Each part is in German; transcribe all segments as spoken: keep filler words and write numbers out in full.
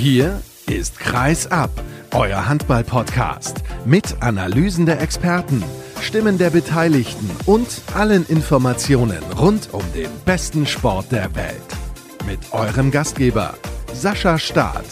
Hier ist Kreis ab, euer Handball-Podcast mit Analysen der Experten, Stimmen der Beteiligten und allen Informationen rund um den besten Sport der Welt. Mit eurem Gastgeber Sascha Staat.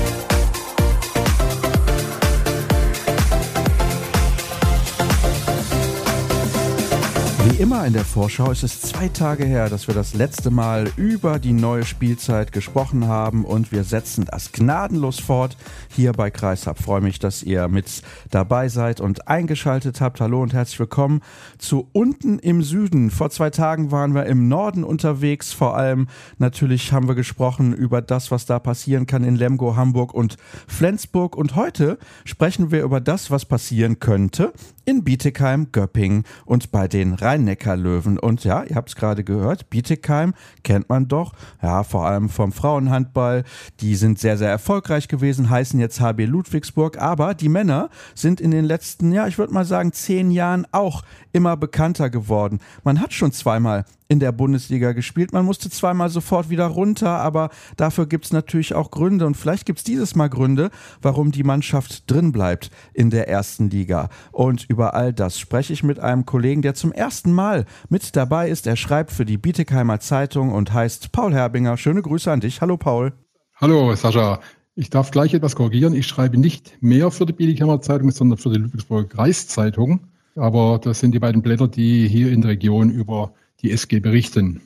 Wie immer in der Vorschau ist es zwei Tage her, dass wir das letzte Mal über die neue Spielzeit gesprochen haben und wir setzen das gnadenlos fort hier bei Kreishab. Freue mich, dass ihr mit dabei seid und eingeschaltet habt. Hallo und herzlich willkommen zu Unten im Süden. Vor zwei Tagen waren wir im Norden unterwegs. Vor allem natürlich haben wir gesprochen über das, was da passieren kann in Lemgo, Hamburg und Flensburg. Und heute sprechen wir über das, was passieren könnte in Bietigheim, Göppingen und bei den Rhein-Neckar-Löwen. Und ja, ihr habt es gerade gehört, Bietigheim kennt man doch, ja, vor allem vom Frauenhandball. Die sind sehr, sehr erfolgreich gewesen, heißen jetzt H B Ludwigsburg. Aber die Männer sind in den letzten, ja, ich würde mal sagen, zehn Jahren auch immer bekannter geworden. Man hat schon zweimal in der Bundesliga gespielt. Man musste zweimal sofort wieder runter, aber dafür gibt es natürlich auch Gründe und vielleicht gibt es dieses Mal Gründe, warum die Mannschaft drin bleibt in der ersten Liga. Und über all das spreche ich mit einem Kollegen, der zum ersten Mal mit dabei ist. Er schreibt für die Bietigheimer Zeitung und heißt Paul Herbinger. Schöne Grüße an dich. Hallo Paul. Hallo Sascha. Ich darf gleich etwas korrigieren. Ich schreibe nicht mehr für die Bietigheimer Zeitung, sondern für die Ludwigsburger Kreiszeitung. Aber das sind die beiden Blätter, die hier in der Region über die S G berichten.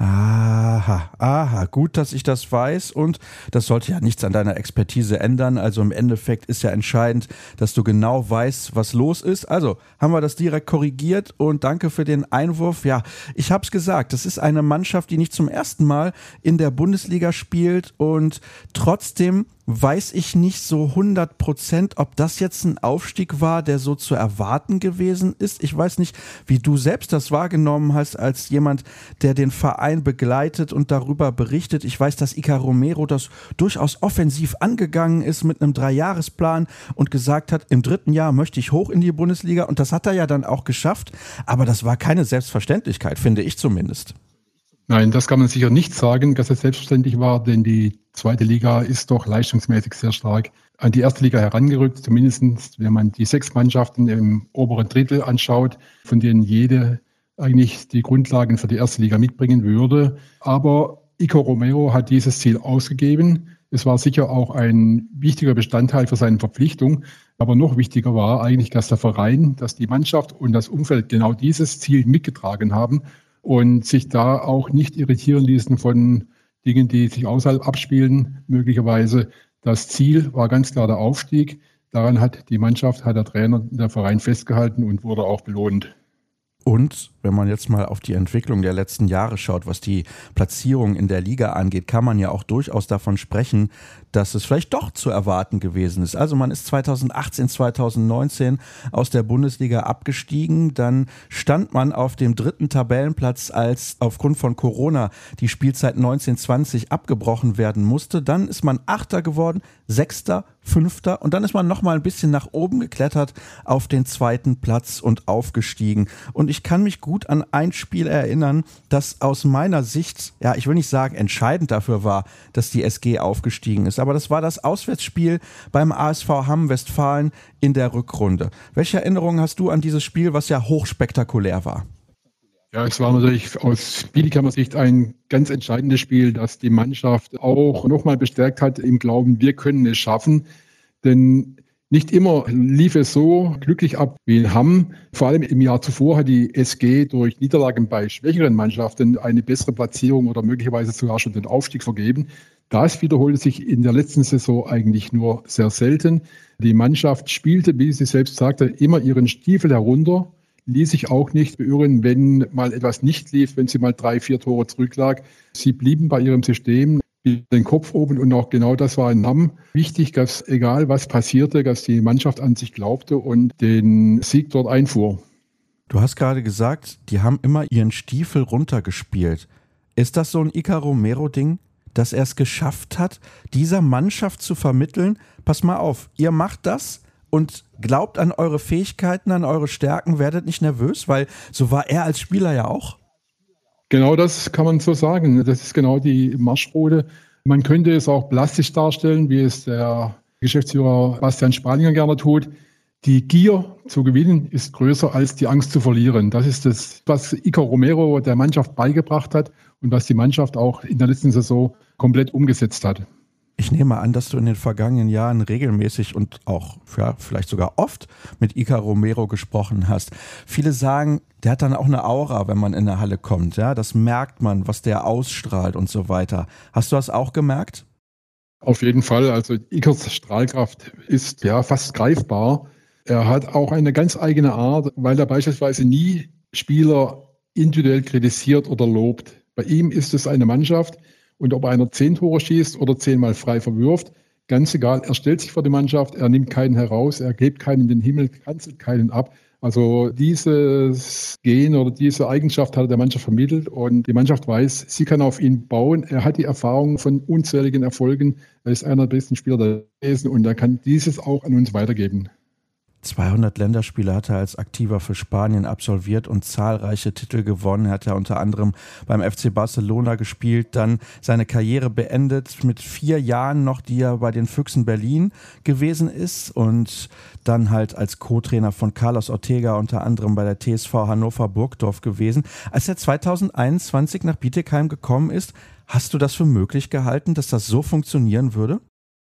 Aha, aha, gut, dass ich das weiß und das sollte ja nichts an deiner Expertise ändern. Also im Endeffekt ist ja entscheidend, dass du genau weißt, was los ist. Also haben wir das direkt korrigiert und danke für den Einwurf. Ja, ich habe es gesagt, das ist eine Mannschaft, die nicht zum ersten Mal in der Bundesliga spielt und trotzdem weiß ich nicht so hundert Prozent, ob das jetzt ein Aufstieg war, der so zu erwarten gewesen ist. Ich weiß nicht, wie du selbst das wahrgenommen hast als jemand, der den Verein begleitet und darüber berichtet. Ich weiß, dass Iker Romero das durchaus offensiv angegangen ist mit einem Dreijahresplan und gesagt hat, im dritten Jahr möchte ich hoch in die Bundesliga und das hat er ja dann auch geschafft. Aber das war keine Selbstverständlichkeit, finde ich zumindest. Nein, das kann man sicher nicht sagen, dass es selbstverständlich war, denn die zweite Liga ist doch leistungsmäßig sehr stark an die erste Liga herangerückt, zumindest wenn man die sechs Mannschaften im oberen Drittel anschaut, von denen jede eigentlich die Grundlagen für die erste Liga mitbringen würde. Aber Iker Romero hat dieses Ziel ausgegeben. Es war sicher auch ein wichtiger Bestandteil für seine Verpflichtung. Aber noch wichtiger war eigentlich, dass der Verein, dass die Mannschaft und das Umfeld genau dieses Ziel mitgetragen haben und sich da auch nicht irritieren ließen von Dingen, die sich außerhalb abspielen, möglicherweise. Das Ziel war ganz klar der Aufstieg. Daran hat die Mannschaft, hat der Trainer, der Verein festgehalten und wurde auch belohnt. Und wenn man jetzt mal auf die Entwicklung der letzten Jahre schaut, was die Platzierung in der Liga angeht, kann man ja auch durchaus davon sprechen, dass es vielleicht doch zu erwarten gewesen ist. Also man ist zweitausendachtzehn, zweitausendneunzehn aus der Bundesliga abgestiegen, dann stand man auf dem dritten Tabellenplatz, als aufgrund von Corona die Spielzeit neunzehn zwanzig abgebrochen werden musste. Dann ist man Achter geworden, Sechster, Fünfter und dann ist man nochmal ein bisschen nach oben geklettert auf den zweiten Platz und aufgestiegen. Und ich kann mich gut an ein Spiel erinnern, das aus meiner Sicht, ja, ich will nicht sagen entscheidend dafür war, dass die S G aufgestiegen ist, aber das war das Auswärtsspiel beim A S V Hamm-Westfalen in der Rückrunde. Welche Erinnerungen hast du an dieses Spiel, was ja hochspektakulär war? Ja, es war natürlich aus Bietigheimer Sicht ein ganz entscheidendes Spiel, das die Mannschaft auch nochmal bestärkt hat im Glauben, wir können es schaffen. Denn nicht immer lief es so glücklich ab wie in Hamm. Vor allem im Jahr zuvor hat die S G durch Niederlagen bei schwächeren Mannschaften eine bessere Platzierung oder möglicherweise sogar schon den Aufstieg vergeben. Das wiederholte sich in der letzten Saison eigentlich nur sehr selten. Die Mannschaft spielte, wie sie selbst sagte, immer ihren Stiefel herunter, ließ sich auch nicht beirren, wenn mal etwas nicht lief, wenn sie mal drei, vier Tore zurücklag. Sie blieben bei ihrem System, den Kopf oben und auch genau das war in Hamm wichtig, dass egal was passierte, dass die Mannschaft an sich glaubte und den Sieg dort einfuhr. Du hast gerade gesagt, die haben immer ihren Stiefel runtergespielt. Ist das so ein Iker Romero-Ding, dass er es geschafft hat, dieser Mannschaft zu vermitteln, pass mal auf, ihr macht das und glaubt an eure Fähigkeiten, an eure Stärken, werdet nicht nervös, weil so war er als Spieler ja auch. Genau das kann man so sagen. Das ist genau die Marschroute Man könnte es auch plastisch darstellen, wie es der Geschäftsführer Bastian Spalinger gerne tut. Die Gier zu gewinnen ist größer als die Angst zu verlieren. Das ist das, was Iker Romero der Mannschaft beigebracht hat und was die Mannschaft auch in der letzten Saison komplett umgesetzt hat. Ich nehme an, dass du in den vergangenen Jahren regelmäßig und auch ja, vielleicht sogar oft mit Iker Romero gesprochen hast. Viele sagen, der hat dann auch eine Aura, wenn man in eine Halle kommt. Ja, das merkt man, was der ausstrahlt und so weiter. Hast du das auch gemerkt? Auf jeden Fall. Also Ikers Strahlkraft ist ja fast greifbar. Er hat auch eine ganz eigene Art, weil er beispielsweise nie Spieler individuell kritisiert oder lobt. Bei ihm ist es eine Mannschaft. Und ob einer zehn Tore schießt oder zehnmal frei verwirft, ganz egal, er stellt sich vor die Mannschaft, er nimmt keinen heraus, er hebt keinen in den Himmel, kanzelt keinen ab. Also dieses Gen oder diese Eigenschaft hat er der Mannschaft vermittelt und die Mannschaft weiß, sie kann auf ihn bauen. Er hat die Erfahrung von unzähligen Erfolgen, er ist einer der besten Spieler der Wesen und er kann dieses auch an uns weitergeben. zweihundert Länderspiele hat er als Aktiver für Spanien absolviert und zahlreiche Titel gewonnen. Er hat ja unter anderem beim F C Barcelona gespielt, dann seine Karriere beendet mit vier Jahren noch, die er bei den Füchsen Berlin gewesen ist und dann halt als Co-Trainer von Carlos Ortega unter anderem bei der T S V Hannover Burgdorf gewesen. Als er zweitausendeinundzwanzig nach Bietigheim gekommen ist, hast du das für möglich gehalten, dass das so funktionieren würde?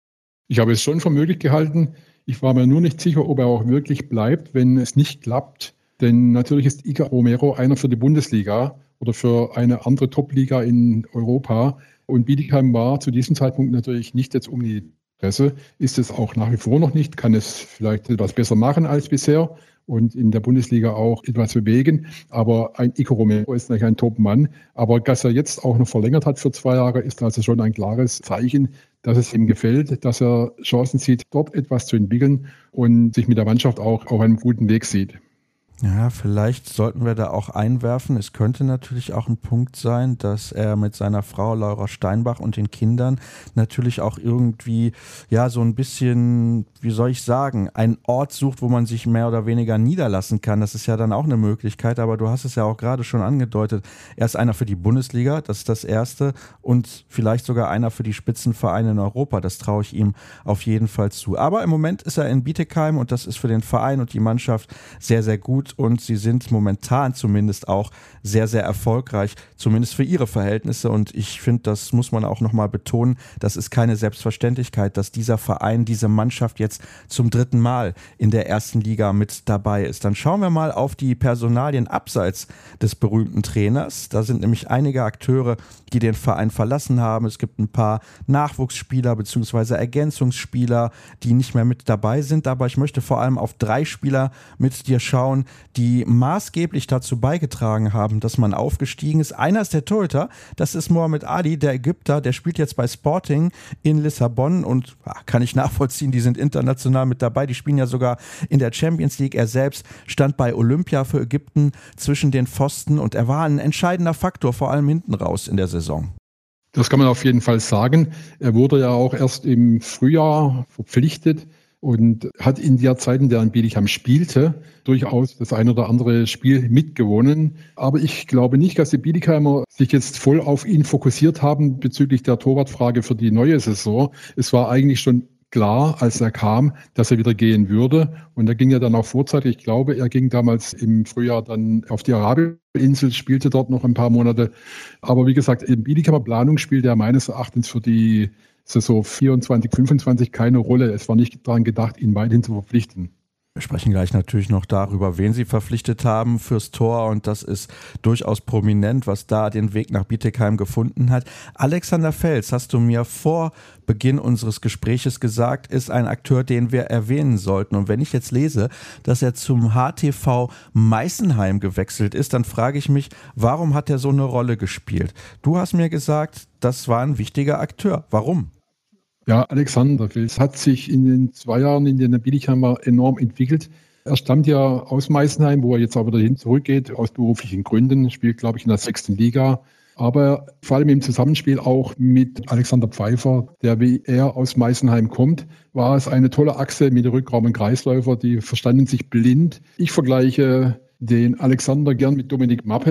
Ich habe es schon für möglich gehalten. Ich war mir nur nicht sicher, ob er auch wirklich bleibt, wenn es nicht klappt. Denn natürlich ist Iker Romero einer für die Bundesliga oder für eine andere Top-Liga in Europa. Und Bietigheim war zu diesem Zeitpunkt natürlich nicht jetzt um die Presse. Ist es auch nach wie vor noch nicht. Kann es vielleicht etwas besser machen als bisher und in der Bundesliga auch etwas bewegen. Aber ein Iker Romero ist natürlich ein Top-Mann. Aber dass er jetzt auch noch verlängert hat für zwei Jahre, ist also schon ein klares Zeichen, dass es ihm gefällt, dass er Chancen sieht, dort etwas zu entwickeln und sich mit der Mannschaft auch auf einem guten Weg sieht. Ja, vielleicht sollten wir da auch einwerfen. Es könnte natürlich auch ein Punkt sein, dass er mit seiner Frau Laura Steinbach und den Kindern natürlich auch irgendwie, ja, so ein bisschen, wie soll ich sagen, einen Ort sucht, wo man sich mehr oder weniger niederlassen kann. Das ist ja dann auch eine Möglichkeit, aber du hast es ja auch gerade schon angedeutet. Er ist einer für die Bundesliga, das ist das Erste, und vielleicht sogar einer für die Spitzenvereine in Europa. Das traue ich ihm auf jeden Fall zu. Aber im Moment ist er in Bietigheim und das ist für den Verein und die Mannschaft sehr, sehr gut. Und sie sind momentan zumindest auch sehr, sehr erfolgreich, zumindest für ihre Verhältnisse. Und ich finde, das muss man auch nochmal betonen, das ist keine Selbstverständlichkeit, dass dieser Verein, diese Mannschaft jetzt zum dritten Mal in der ersten Liga mit dabei ist. Dann schauen wir mal auf die Personalien abseits des berühmten Trainers. Da sind nämlich einige Akteure, die den Verein verlassen haben. Es gibt ein paar Nachwuchsspieler bzw. Ergänzungsspieler, die nicht mehr mit dabei sind. Aber ich möchte vor allem auf drei Spieler mit dir schauen, die maßgeblich dazu beigetragen haben, dass man aufgestiegen ist. Einer ist der Torhüter, das ist Mohamed Ali, der Ägypter, der spielt jetzt bei Sporting in Lissabon und ja, kann ich nachvollziehen, die sind international mit dabei, die spielen ja sogar in der Champions League. Er selbst stand bei Olympia für Ägypten zwischen den Pfosten und er war ein entscheidender Faktor, vor allem hinten raus in der Saison. Das kann man auf jeden Fall sagen. Er wurde ja auch erst im Frühjahr verpflichtet und hat in der Zeit, in der er in Bietigheim spielte, durchaus das ein oder andere Spiel mitgewonnen. Aber ich glaube nicht, dass die Bietigheimer sich jetzt voll auf ihn fokussiert haben bezüglich der Torwartfrage für die neue Saison. Es war eigentlich schon klar, als er kam, dass er wieder gehen würde. Und er ging ja dann auch vorzeitig. Ich glaube, er ging damals im Frühjahr dann auf die Arabeninsel, spielte dort noch ein paar Monate. Aber wie gesagt, im Bietigheimer Planung spielte er meines Erachtens für die Saison vierundzwanzig, fünfundzwanzig keine Rolle. Es war nicht daran gedacht, ihn weiterhin zu verpflichten. Wir sprechen gleich natürlich noch darüber, wen sie verpflichtet haben fürs Tor und das ist durchaus prominent, was da den Weg nach Bietigheim gefunden hat. Alexander Fels, hast du mir vor Beginn unseres Gespräches gesagt, ist ein Akteur, den wir erwähnen sollten. Und wenn ich jetzt lese, dass er zum H T V Meißenheim gewechselt ist, dann frage ich mich, warum hat er so eine Rolle gespielt? Du hast mir gesagt, das war ein wichtiger Akteur. Warum? Ja, Alexander Fels hat sich in den zwei Jahren, in denen er Bietigheim war, enorm entwickelt. Er stammt ja aus Meißenheim, wo er jetzt aber dahin zurückgeht, aus beruflichen Gründen, spielt, glaube ich, in der sechsten Liga. Aber vor allem im Zusammenspiel auch mit Alexander Pfeiffer, der wie er aus Meißenheim kommt, war es eine tolle Achse mit Rückraum und Kreisläufer, die verstanden sich blind. Ich vergleiche den Alexander gern mit Dominik Mappes.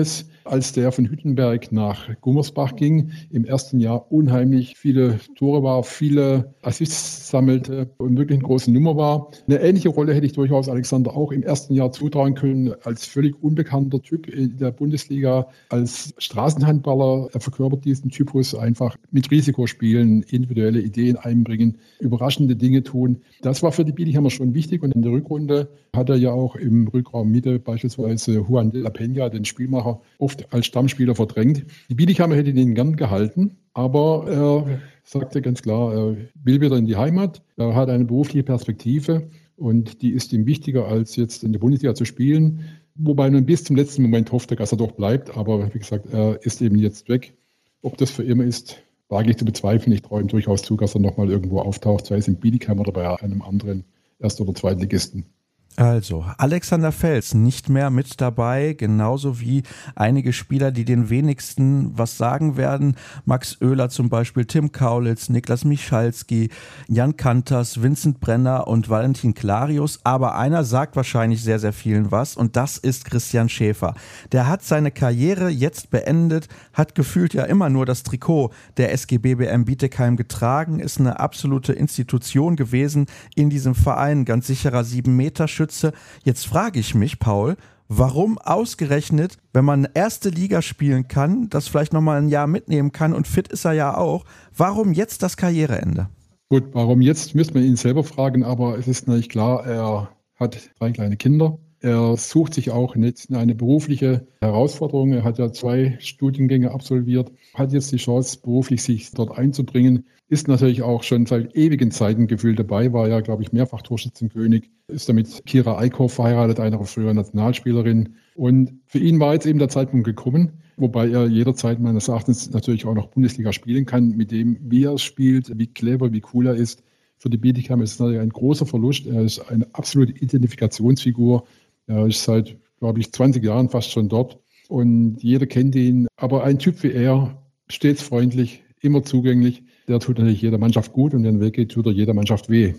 als der von Hüttenberg nach Gummersbach ging, im ersten Jahr unheimlich viele Tore war, viele Assists sammelte und wirklich eine große Nummer war. Eine ähnliche Rolle hätte ich durchaus Alexander auch im ersten Jahr zutrauen können, als völlig unbekannter Typ in der Bundesliga, als Straßenhandballer. Er verkörpert diesen Typus, einfach mit Risiko spielen, individuelle Ideen einbringen, überraschende Dinge tun. Das war für die Bieligheimer schon wichtig und in der Rückrunde hat er ja auch im Rückraum Mitte beispielsweise Juan de la Peña, den Spielmacher, oft als Stammspieler verdrängt. Die Bieligheimer hätten ihn gern gehalten, aber er sagte ganz klar, er will wieder in die Heimat, er hat eine berufliche Perspektive und die ist ihm wichtiger, als jetzt in der Bundesliga zu spielen. Wobei nun bis zum letzten Moment hoffte, dass er doch bleibt, aber wie gesagt, er ist eben jetzt weg. Ob das für immer ist, wage ich zu bezweifeln. Ich traue ihm durchaus zu, dass er nochmal irgendwo auftaucht, sei es in Bietigheim oder bei einem anderen Erst- oder Zweitligisten. Also, Alexander Fels nicht mehr mit dabei, genauso wie einige Spieler, die den wenigsten was sagen werden. Max Oehler zum Beispiel, Tim Kaulitz, Niklas Michalski, Jan Kanters, Vincent Brenner und Valentin Clarius. Aber einer sagt wahrscheinlich sehr, sehr vielen was und das ist Christian Schäfer. Der hat seine Karriere jetzt beendet, hat gefühlt ja immer nur das Trikot der S G B B M Bietigheim getragen, ist eine absolute Institution gewesen in diesem Verein, ganz sicherer sieben-Meter-Schütze. Jetzt frage ich mich, Paul, warum ausgerechnet, wenn man erste Liga spielen kann, das vielleicht nochmal ein Jahr mitnehmen kann und fit ist er ja auch, warum jetzt das Karriereende? Gut, warum jetzt, müsste man ihn selber fragen, aber es ist natürlich klar, er hat drei kleine Kinder. Er sucht sich auch jetzt eine berufliche Herausforderung. Er hat ja zwei Studiengänge absolviert, hat jetzt die Chance, beruflich sich dort einzubringen. Ist natürlich auch schon seit ewigen Zeiten gefühlt dabei, war ja, glaube ich, mehrfach Torschützenkönig. Ist damit Kira Eickhoff verheiratet, einer früheren Nationalspielerin. Und für ihn war jetzt eben der Zeitpunkt gekommen, wobei er jederzeit meines Erachtens natürlich auch noch Bundesliga spielen kann, mit dem, wie er spielt, wie clever, wie cool er ist. Für die Bietigheim ist es natürlich ein großer Verlust. Er ist eine absolute Identifikationsfigur. Er ist seit, glaube ich, zwanzig Jahren fast schon dort und jeder kennt ihn. Aber ein Typ wie er, stets freundlich, immer zugänglich, der tut natürlich jeder Mannschaft gut und den Weg geht, tut er jeder Mannschaft weh.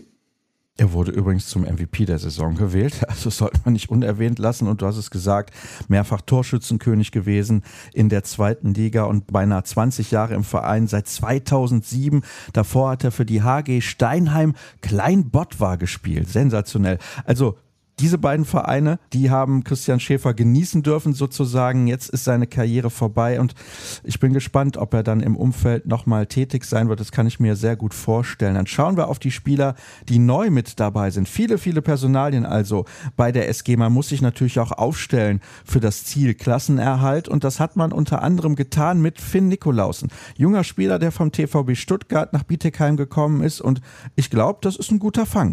Er wurde übrigens zum M V P der Saison gewählt, also sollte man nicht unerwähnt lassen und du hast es gesagt, mehrfach Torschützenkönig gewesen in der zweiten Liga und beinahe zwanzig Jahre im Verein, seit zweitausendsieben. Davor hat er für die H G Steinheim Kleinbottwar gespielt, sensationell. Also diese beiden Vereine, die haben Christian Schäfer genießen dürfen sozusagen. Jetzt ist seine Karriere vorbei und ich bin gespannt, ob er dann im Umfeld nochmal tätig sein wird. Das kann ich mir sehr gut vorstellen. Dann schauen wir auf die Spieler, die neu mit dabei sind. Viele, viele Personalien also bei der S G. Man muss sich natürlich auch aufstellen für das Ziel Klassenerhalt und das hat man unter anderem getan mit Finn Nikolausen. Junger Spieler, der vom T V B Stuttgart nach Bietigheim gekommen ist und ich glaube, das ist ein guter Fang.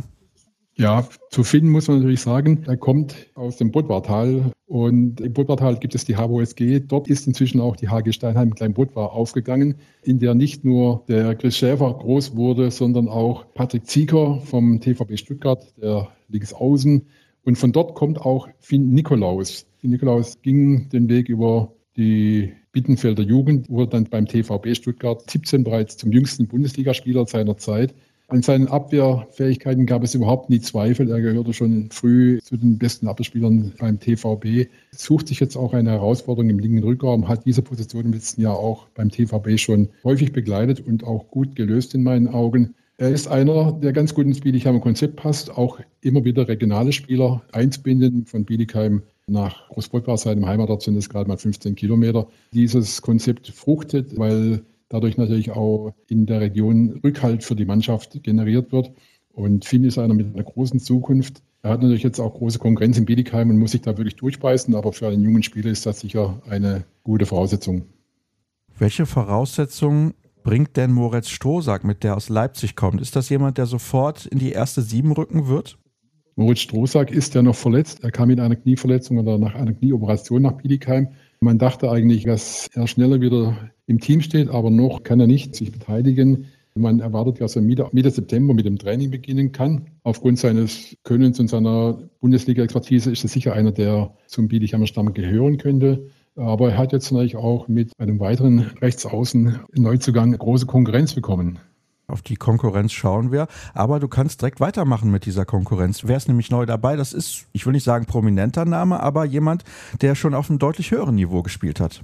Ja, zu Finn muss man natürlich sagen, er kommt aus dem Budvartal und im Budvartal gibt es die H W S G. Dort ist inzwischen auch die H G Steinheim Kleinbudvar aufgegangen, in der nicht nur der Chris Schäfer groß wurde, sondern auch Patrick Zieker vom T V B Stuttgart, der Linksaußen. Und von dort kommt auch Finn Nikolaus. Finn Nikolaus ging den Weg über die Bittenfelder Jugend, wurde dann beim T V B Stuttgart siebzehn bereits zum jüngsten Bundesligaspieler seiner Zeit. An seinen Abwehrfähigkeiten gab es überhaupt nie Zweifel. Er gehörte schon früh zu den besten Abwehrspielern beim T V B. Sucht sich jetzt auch eine Herausforderung im linken Rückraum, hat diese Position im letzten Jahr auch beim T V B schon häufig begleitet und auch gut gelöst in meinen Augen. Er ist einer, der ganz gut ins Bieligheimer Konzept passt, auch immer wieder regionale Spieler einzubinden. Von Bietigheim nach Großbottwar, seinem Heimatort, sind es gerade mal fünfzehn Kilometer. Dieses Konzept fruchtet, weil dadurch natürlich auch in der Region Rückhalt für die Mannschaft generiert wird. Und Finn ist einer mit einer großen Zukunft. Er hat natürlich jetzt auch große Konkurrenz in Bietigheim und muss sich da wirklich durchbeißen. Aber für einen jungen Spieler ist das sicher eine gute Voraussetzung. Welche Voraussetzungen bringt denn Moritz Strohsack mit, der aus Leipzig kommt? Ist das jemand, der sofort in die erste Sieben rücken wird? Moritz Strohsack ist ja noch verletzt. Er kam mit einer Knieverletzung oder nach einer Knieoperation nach Bietigheim. Man dachte eigentlich, dass er schneller wieder im Team steht, aber noch kann er nicht sich beteiligen. Man erwartet, dass er Mitte, Mitte September mit dem Training beginnen kann. Aufgrund seines Könnens und seiner Bundesliga-Expertise ist er sicher einer, der zum Bieligheimer Stamm gehören könnte. Aber er hat jetzt natürlich auch mit einem weiteren Rechtsaußen Neuzugang große Konkurrenz bekommen. Auf die Konkurrenz schauen wir, aber du kannst direkt weitermachen mit dieser Konkurrenz. Wer ist nämlich neu dabei? Das ist, ich will nicht sagen prominenter Name, aber jemand, der schon auf einem deutlich höheren Niveau gespielt hat.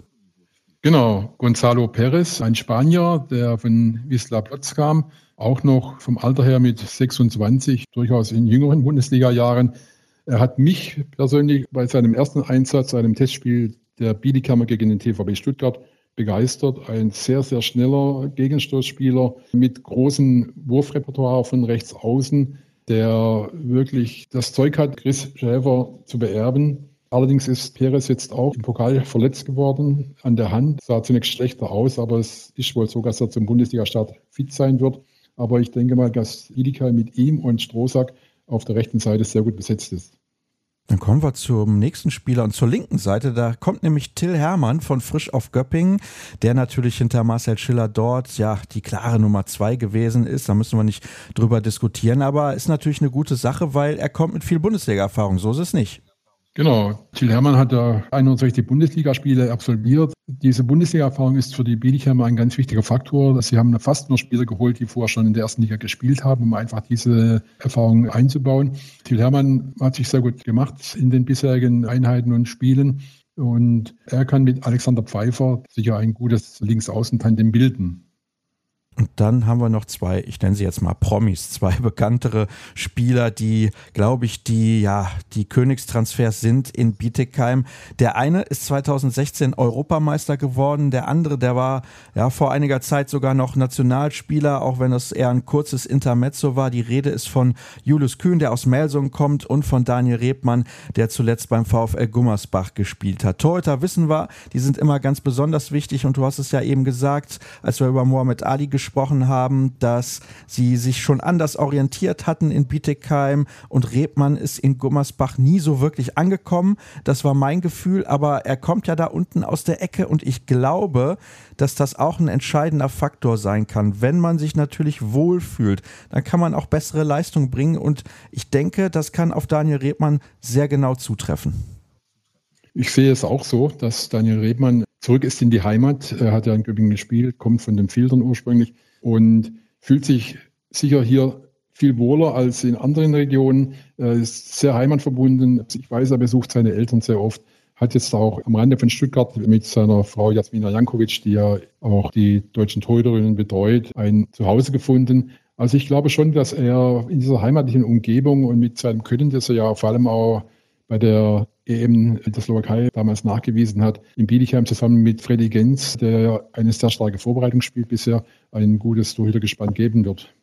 Genau, Gonzalo Perez, ein Spanier, der von Wisła Płock kam, auch noch vom Alter her mit sechsundzwanzig, durchaus in jüngeren Bundesliga-Jahren. Er hat mich persönlich bei seinem ersten Einsatz, einem Testspiel der Bietigheim gegen den T V B Stuttgart, begeistert. Ein sehr, sehr schneller Gegenstoßspieler mit großem Wurfrepertoire von rechts außen, der wirklich das Zeug hat, Chris Schäfer zu beerben. Allerdings ist Perez jetzt auch im Pokal verletzt geworden an der Hand. Sah zunächst schlechter aus, aber es ist wohl so, dass er zum Bundesliga-Start fit sein wird. Aber ich denke mal, dass Bietigheim mit ihm und Strohsack auf der rechten Seite sehr gut besetzt ist. Dann kommen wir zum nächsten Spieler und zur linken Seite. Da kommt nämlich Till Hermann von Frisch auf Göppingen, der natürlich hinter Marcel Schiller dort ja die klare Nummer zwei gewesen ist. Da müssen wir nicht drüber diskutieren, aber ist natürlich eine gute Sache, weil er kommt mit viel Bundesliga-Erfahrung. So ist es nicht. Genau. Till Hermann hat da einundsechzig Bundesligaspiele absolviert. Diese Bundesliga-Erfahrung ist für die Bieligheimer ein ganz wichtiger Faktor. Sie haben fast nur Spieler geholt, die vorher schon in der ersten Liga gespielt haben, um einfach diese Erfahrung einzubauen. Till Hermann hat sich sehr gut gemacht in den bisherigen Einheiten und Spielen. Und er kann mit Alexander Pfeiffer sicher ein gutes Linksaußen-Tandem bilden. Und dann haben wir noch zwei, ich nenne sie jetzt mal Promis, zwei bekanntere Spieler, die, glaube ich, die ja die Königstransfers sind in Bietigheim. Der eine ist zweitausendsechzehn Europameister geworden, der andere, der war ja vor einiger Zeit sogar noch Nationalspieler, auch wenn das eher ein kurzes Intermezzo war. Die Rede ist von Julius Kühn, der aus Melsungen kommt, und von Daniel Rebmann, der zuletzt beim VfL Gummersbach gespielt hat. Torhüter wissen wir, die sind immer ganz besonders wichtig, und du hast es ja eben gesagt, als wir über Mohamed Ali gesprochen gesprochen haben, dass sie sich schon anders orientiert hatten in Bietigheim, und Rebmann ist in Gummersbach nie so wirklich angekommen. Das war mein Gefühl, aber er kommt ja da unten aus der Ecke, und ich glaube, dass das auch ein entscheidender Faktor sein kann. Wenn man sich natürlich wohlfühlt, dann kann man auch bessere Leistung bringen, und ich denke, das kann auf Daniel Rebmann sehr genau zutreffen. Ich sehe es auch so, dass Daniel Rebmann zurück ist in die Heimat. Er hat ja in Göppingen gespielt, kommt von den Filtern ursprünglich und fühlt sich sicher hier viel wohler als in anderen Regionen. Er ist sehr heimatverbunden. Ich weiß, er besucht seine Eltern sehr oft. Hat jetzt auch am Rande von Stuttgart mit seiner Frau Jasmina Jankovic, die ja auch die deutschen Torhüterinnen betreut, ein Zuhause gefunden. Also ich glaube schon, dass er in dieser heimatlichen Umgebung und mit seinem Können, das er ja vor allem auch bei der E M der Slowakei damals nachgewiesen hat, in Bietigheim zusammen mit Freddy Genz, der eine sehr starke Vorbereitung spielt bisher, ein gutes Torhütergespann geben wird.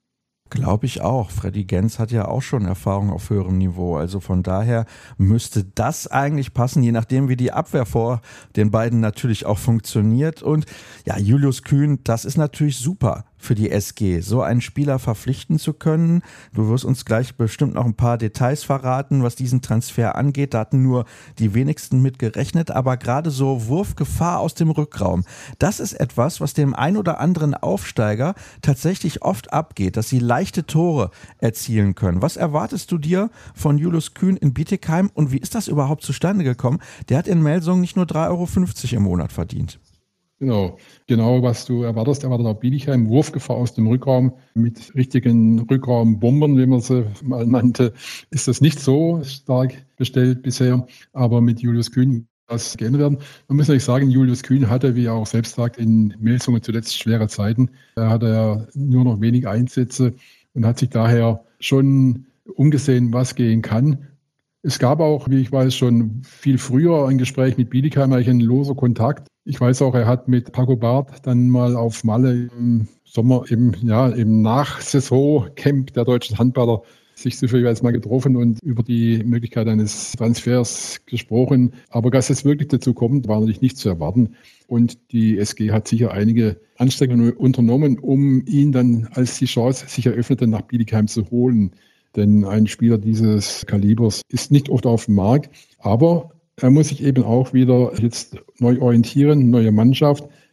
Glaube ich auch. Freddy Genz hat ja auch schon Erfahrung auf höherem Niveau. Also von daher müsste das eigentlich passen, je nachdem, wie die Abwehr vor den beiden natürlich auch funktioniert. Und ja, Julius Kühn, das ist natürlich super für die S G, so einen Spieler verpflichten zu können. Du wirst uns gleich bestimmt noch ein paar Details verraten, was diesen Transfer angeht. Da hatten nur die wenigsten mit gerechnet, aber gerade so Wurfgefahr aus dem Rückraum, das ist etwas, was dem ein oder anderen Aufsteiger tatsächlich oft abgeht, dass sie leichte Tore erzielen können. Was erwartest du dir von Julius Kühn in Bietigheim, und wie ist das überhaupt zustande gekommen? Der hat in Melsungen nicht nur drei Euro fünfzig im Monat verdient. Genau, genau, was du erwartest, erwartet auch Bietigheim. Wurfgefahr aus dem Rückraum mit richtigen Rückraumbombern, wie man sie mal nannte, ist das nicht so stark bestellt bisher. Aber mit Julius Kühn das geändert werden. Man muss natürlich sagen, Julius Kühn hatte, wie er auch selbst sagt, in Melsungen zuletzt schwere Zeiten. Er hatte ja nur noch wenig Einsätze und hat sich daher schon umgesehen, was gehen kann. Es gab auch, wie ich weiß, schon viel früher ein Gespräch mit Bietigheim, eigentlich ein loser Kontakt. Ich weiß auch, er hat mit Paco Barth dann mal auf Malle im Sommer, eben, ja, im Nach-Saison-Camp der deutschen Handballer sich zufällig mal getroffen und über die Möglichkeit eines Transfers gesprochen. Aber dass es wirklich dazu kommt, war natürlich nicht zu erwarten. Und die S G hat sicher einige Anstrengungen unternommen, um ihn dann, als die Chance sich eröffnete, nach Bietigheim zu holen. Denn ein Spieler dieses Kalibers ist nicht oft auf dem Markt. Aber er muss sich eben auch wieder jetzt neu orientieren, neue Mannschaft.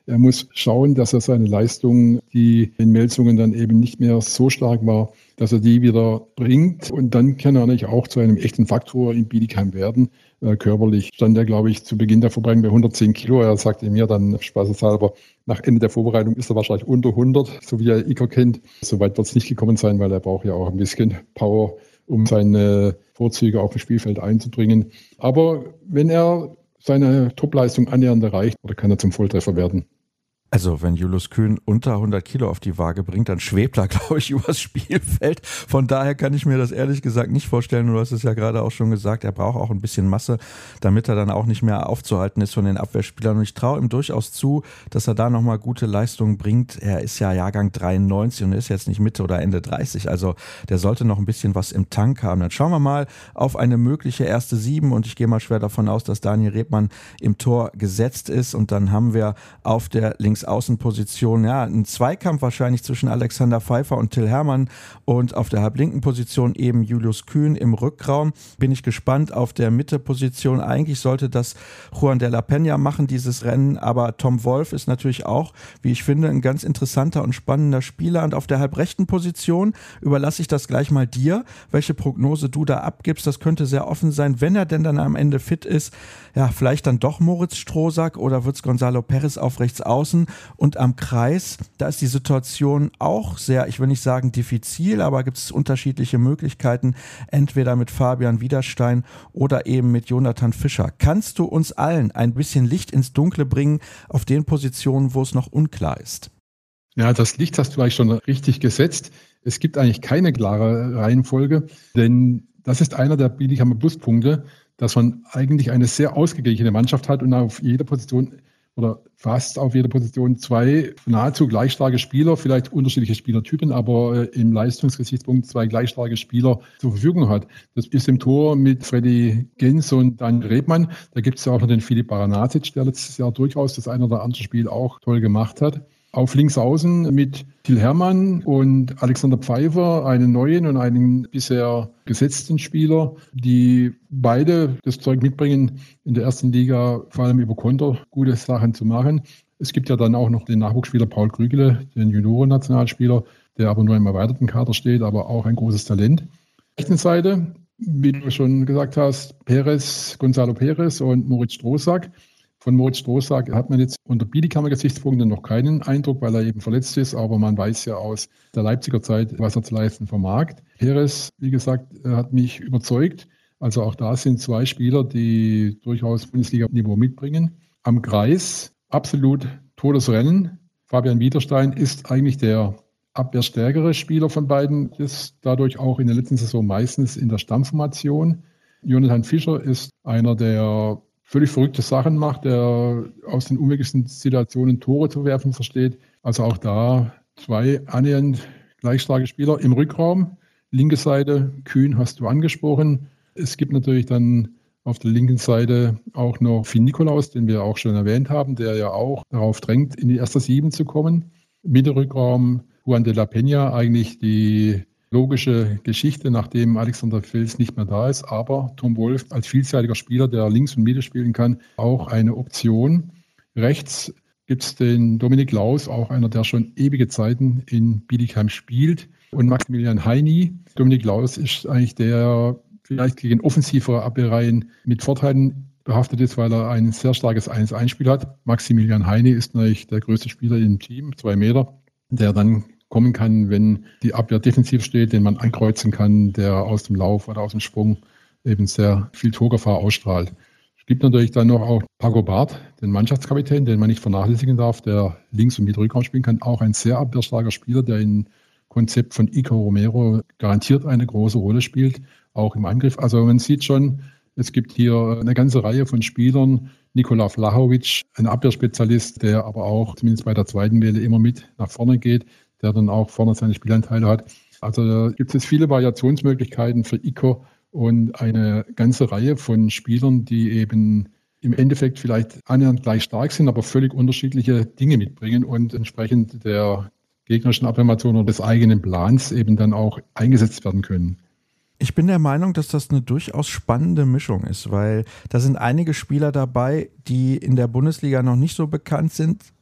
Er muss schauen, dass er seine Leistung, die in Melsungen dann eben nicht mehr so stark war, dass er die wieder bringt. Und dann kann er natürlich auch zu einem echten Faktor in Bietigheim werden. Äh, körperlich stand er, glaube ich, zu Beginn der Vorbereitung bei hundertzehn Kilo. Er sagte mir dann spaßeshalber, nach Ende der Vorbereitung ist er wahrscheinlich unter hundert, so wie er Iker kennt. Soweit wird es nicht gekommen sein, weil er braucht ja auch ein bisschen Power, um seine Vorzüge auf dem Spielfeld einzubringen. Aber wenn er seine Topleistung annähernd erreicht, oder kann er zum Volltreffer werden. Also wenn Julius Kühn unter hundert Kilo auf die Waage bringt, dann schwebt er, glaube ich, übers Spielfeld. Von daher kann ich mir das ehrlich gesagt nicht vorstellen. Du hast es ja gerade auch schon gesagt, er braucht auch ein bisschen Masse, damit er dann auch nicht mehr aufzuhalten ist von den Abwehrspielern. Und ich traue ihm durchaus zu, dass er da nochmal gute Leistungen bringt. Er ist ja Jahrgang dreiundneunzig und ist jetzt nicht Mitte oder Ende dreißig. Also der sollte noch ein bisschen was im Tank haben. Dann schauen wir mal auf eine mögliche erste Sieben. Und ich gehe mal schwer davon aus, dass Daniel Rebmann im Tor gesetzt ist. Und dann haben wir auf der links Außenposition, ja, ein Zweikampf wahrscheinlich zwischen Alexander Pfeiffer und Till Hermann und auf der halblinken Position eben Julius Kühn. Im Rückraum bin ich gespannt auf der Mitteposition. Eigentlich sollte das Juan de la Peña machen, dieses Rennen, aber Tom Wolf ist natürlich auch, wie ich finde, ein ganz interessanter und spannender Spieler. Und auf der halbrechten Position überlasse ich das gleich mal dir, welche Prognose du da abgibst. Das könnte sehr offen sein, wenn er denn dann am Ende fit ist. Ja, vielleicht dann doch Moritz Strohsack oder wird es Gonzalo Perez auf rechts außen. Und am Kreis, da ist die Situation auch sehr, ich will nicht sagen diffizil, aber gibt es unterschiedliche Möglichkeiten, entweder mit Fabian Widerstein oder eben mit Jonathan Fischer. Kannst du uns allen ein bisschen Licht ins Dunkle bringen auf den Positionen, wo es noch unklar ist? Ja, das Licht hast du eigentlich schon richtig gesetzt. Es gibt eigentlich keine klare Reihenfolge, denn das ist einer der Bieligheimer Pluspunkte, dass man eigentlich eine sehr ausgeglichene Mannschaft hat und auf jeder Position oder fast auf jeder Position zwei nahezu gleich starke Spieler, vielleicht unterschiedliche Spielertypen, aber im Leistungsgesichtspunkt zwei gleich starke Spieler zur Verfügung hat. Das ist im Tor mit Freddy Gens und Daniel Rebmann. Da gibt es ja auch noch den Philipp Baranasic, der letztes Jahr durchaus das ein oder andere Spiel auch toll gemacht hat. Auf links außen mit Till Hermann und Alexander Pfeiffer, einen neuen und einen bisher gesetzten Spieler, die beide das Zeug mitbringen, in der ersten Liga vor allem über Konter gute Sachen zu machen. Es gibt ja dann auch noch den Nachwuchsspieler Paul Krügele, den Junioren-Nationalspieler, der aber nur im erweiterten Kader steht, aber auch ein großes Talent. Auf der rechten Seite, wie du schon gesagt hast, Perez, Gonzalo Perez und Moritz Strohsack. Von Moritz Strohsack hat man jetzt unter Bieligheimer Gesichtspunkten noch keinen Eindruck, weil er eben verletzt ist, aber man weiß ja aus der Leipziger Zeit, was er zu leisten vermag. Perez, wie gesagt, hat mich überzeugt. Also auch da sind zwei Spieler, die durchaus Bundesliga-Niveau mitbringen. Am Kreis absolut Todesrennen. Fabian Widerstein ist eigentlich der abwehrstärkere Spieler von beiden, ist dadurch auch in der letzten Saison meistens in der Stammformation. Jonathan Fischer ist einer, der völlig verrückte Sachen macht, der aus den unmöglichsten Situationen Tore zu werfen versteht. Also auch da zwei annähernd gleich starke Spieler im Rückraum. Linke Seite, Kühn hast du angesprochen. Es gibt natürlich dann auf der linken Seite auch noch Finn Nikolaus, den wir auch schon erwähnt haben, der ja auch darauf drängt, in die erste Sieben zu kommen. Mittelrückraum Juan de la Peña, eigentlich die logische Geschichte, nachdem Alexander Fels nicht mehr da ist, aber Tom Wolf als vielseitiger Spieler, der links und Mitte spielen kann, auch eine Option. Rechts gibt es den Dominik Laus, auch einer, der schon ewige Zeiten in Bietigheim spielt, und Maximilian Heini. Dominik Laus ist eigentlich der vielleicht gegen offensivere Abwehrreihen mit Vorteilen behaftet ist, weil er ein sehr starkes eins eins Spiel hat. Maximilian Heini ist natürlich der größte Spieler im Team, zwei Meter, der dann kommen kann, wenn die Abwehr defensiv steht, den man ankreuzen kann, der aus dem Lauf oder aus dem Sprung eben sehr viel Torgefahr ausstrahlt. Es gibt natürlich dann noch auch Paco Barth, den Mannschaftskapitän, den man nicht vernachlässigen darf, der links und mit Rückraum spielen kann. Auch ein sehr abwehrstarker Spieler, der im Konzept von Iker Romero garantiert eine große Rolle spielt, auch im Angriff. Also man sieht schon, es gibt hier eine ganze Reihe von Spielern. Nikola Vlahovic, ein Abwehrspezialist, der aber auch zumindest bei der zweiten Welle immer mit nach vorne geht, der dann auch vorne seine Spielanteile hat. Also da gibt es viele Variationsmöglichkeiten für Iker und eine ganze Reihe von Spielern, die eben im Endeffekt vielleicht annähernd gleich stark sind, aber völlig unterschiedliche Dinge mitbringen und entsprechend der gegnerischen Abwehrmation oder des eigenen Plans eben dann auch eingesetzt werden können. Ich bin der Meinung, dass das eine durchaus spannende Mischung ist, weil da sind einige Spieler dabei, die in der Bundesliga noch nicht so bekannt sind,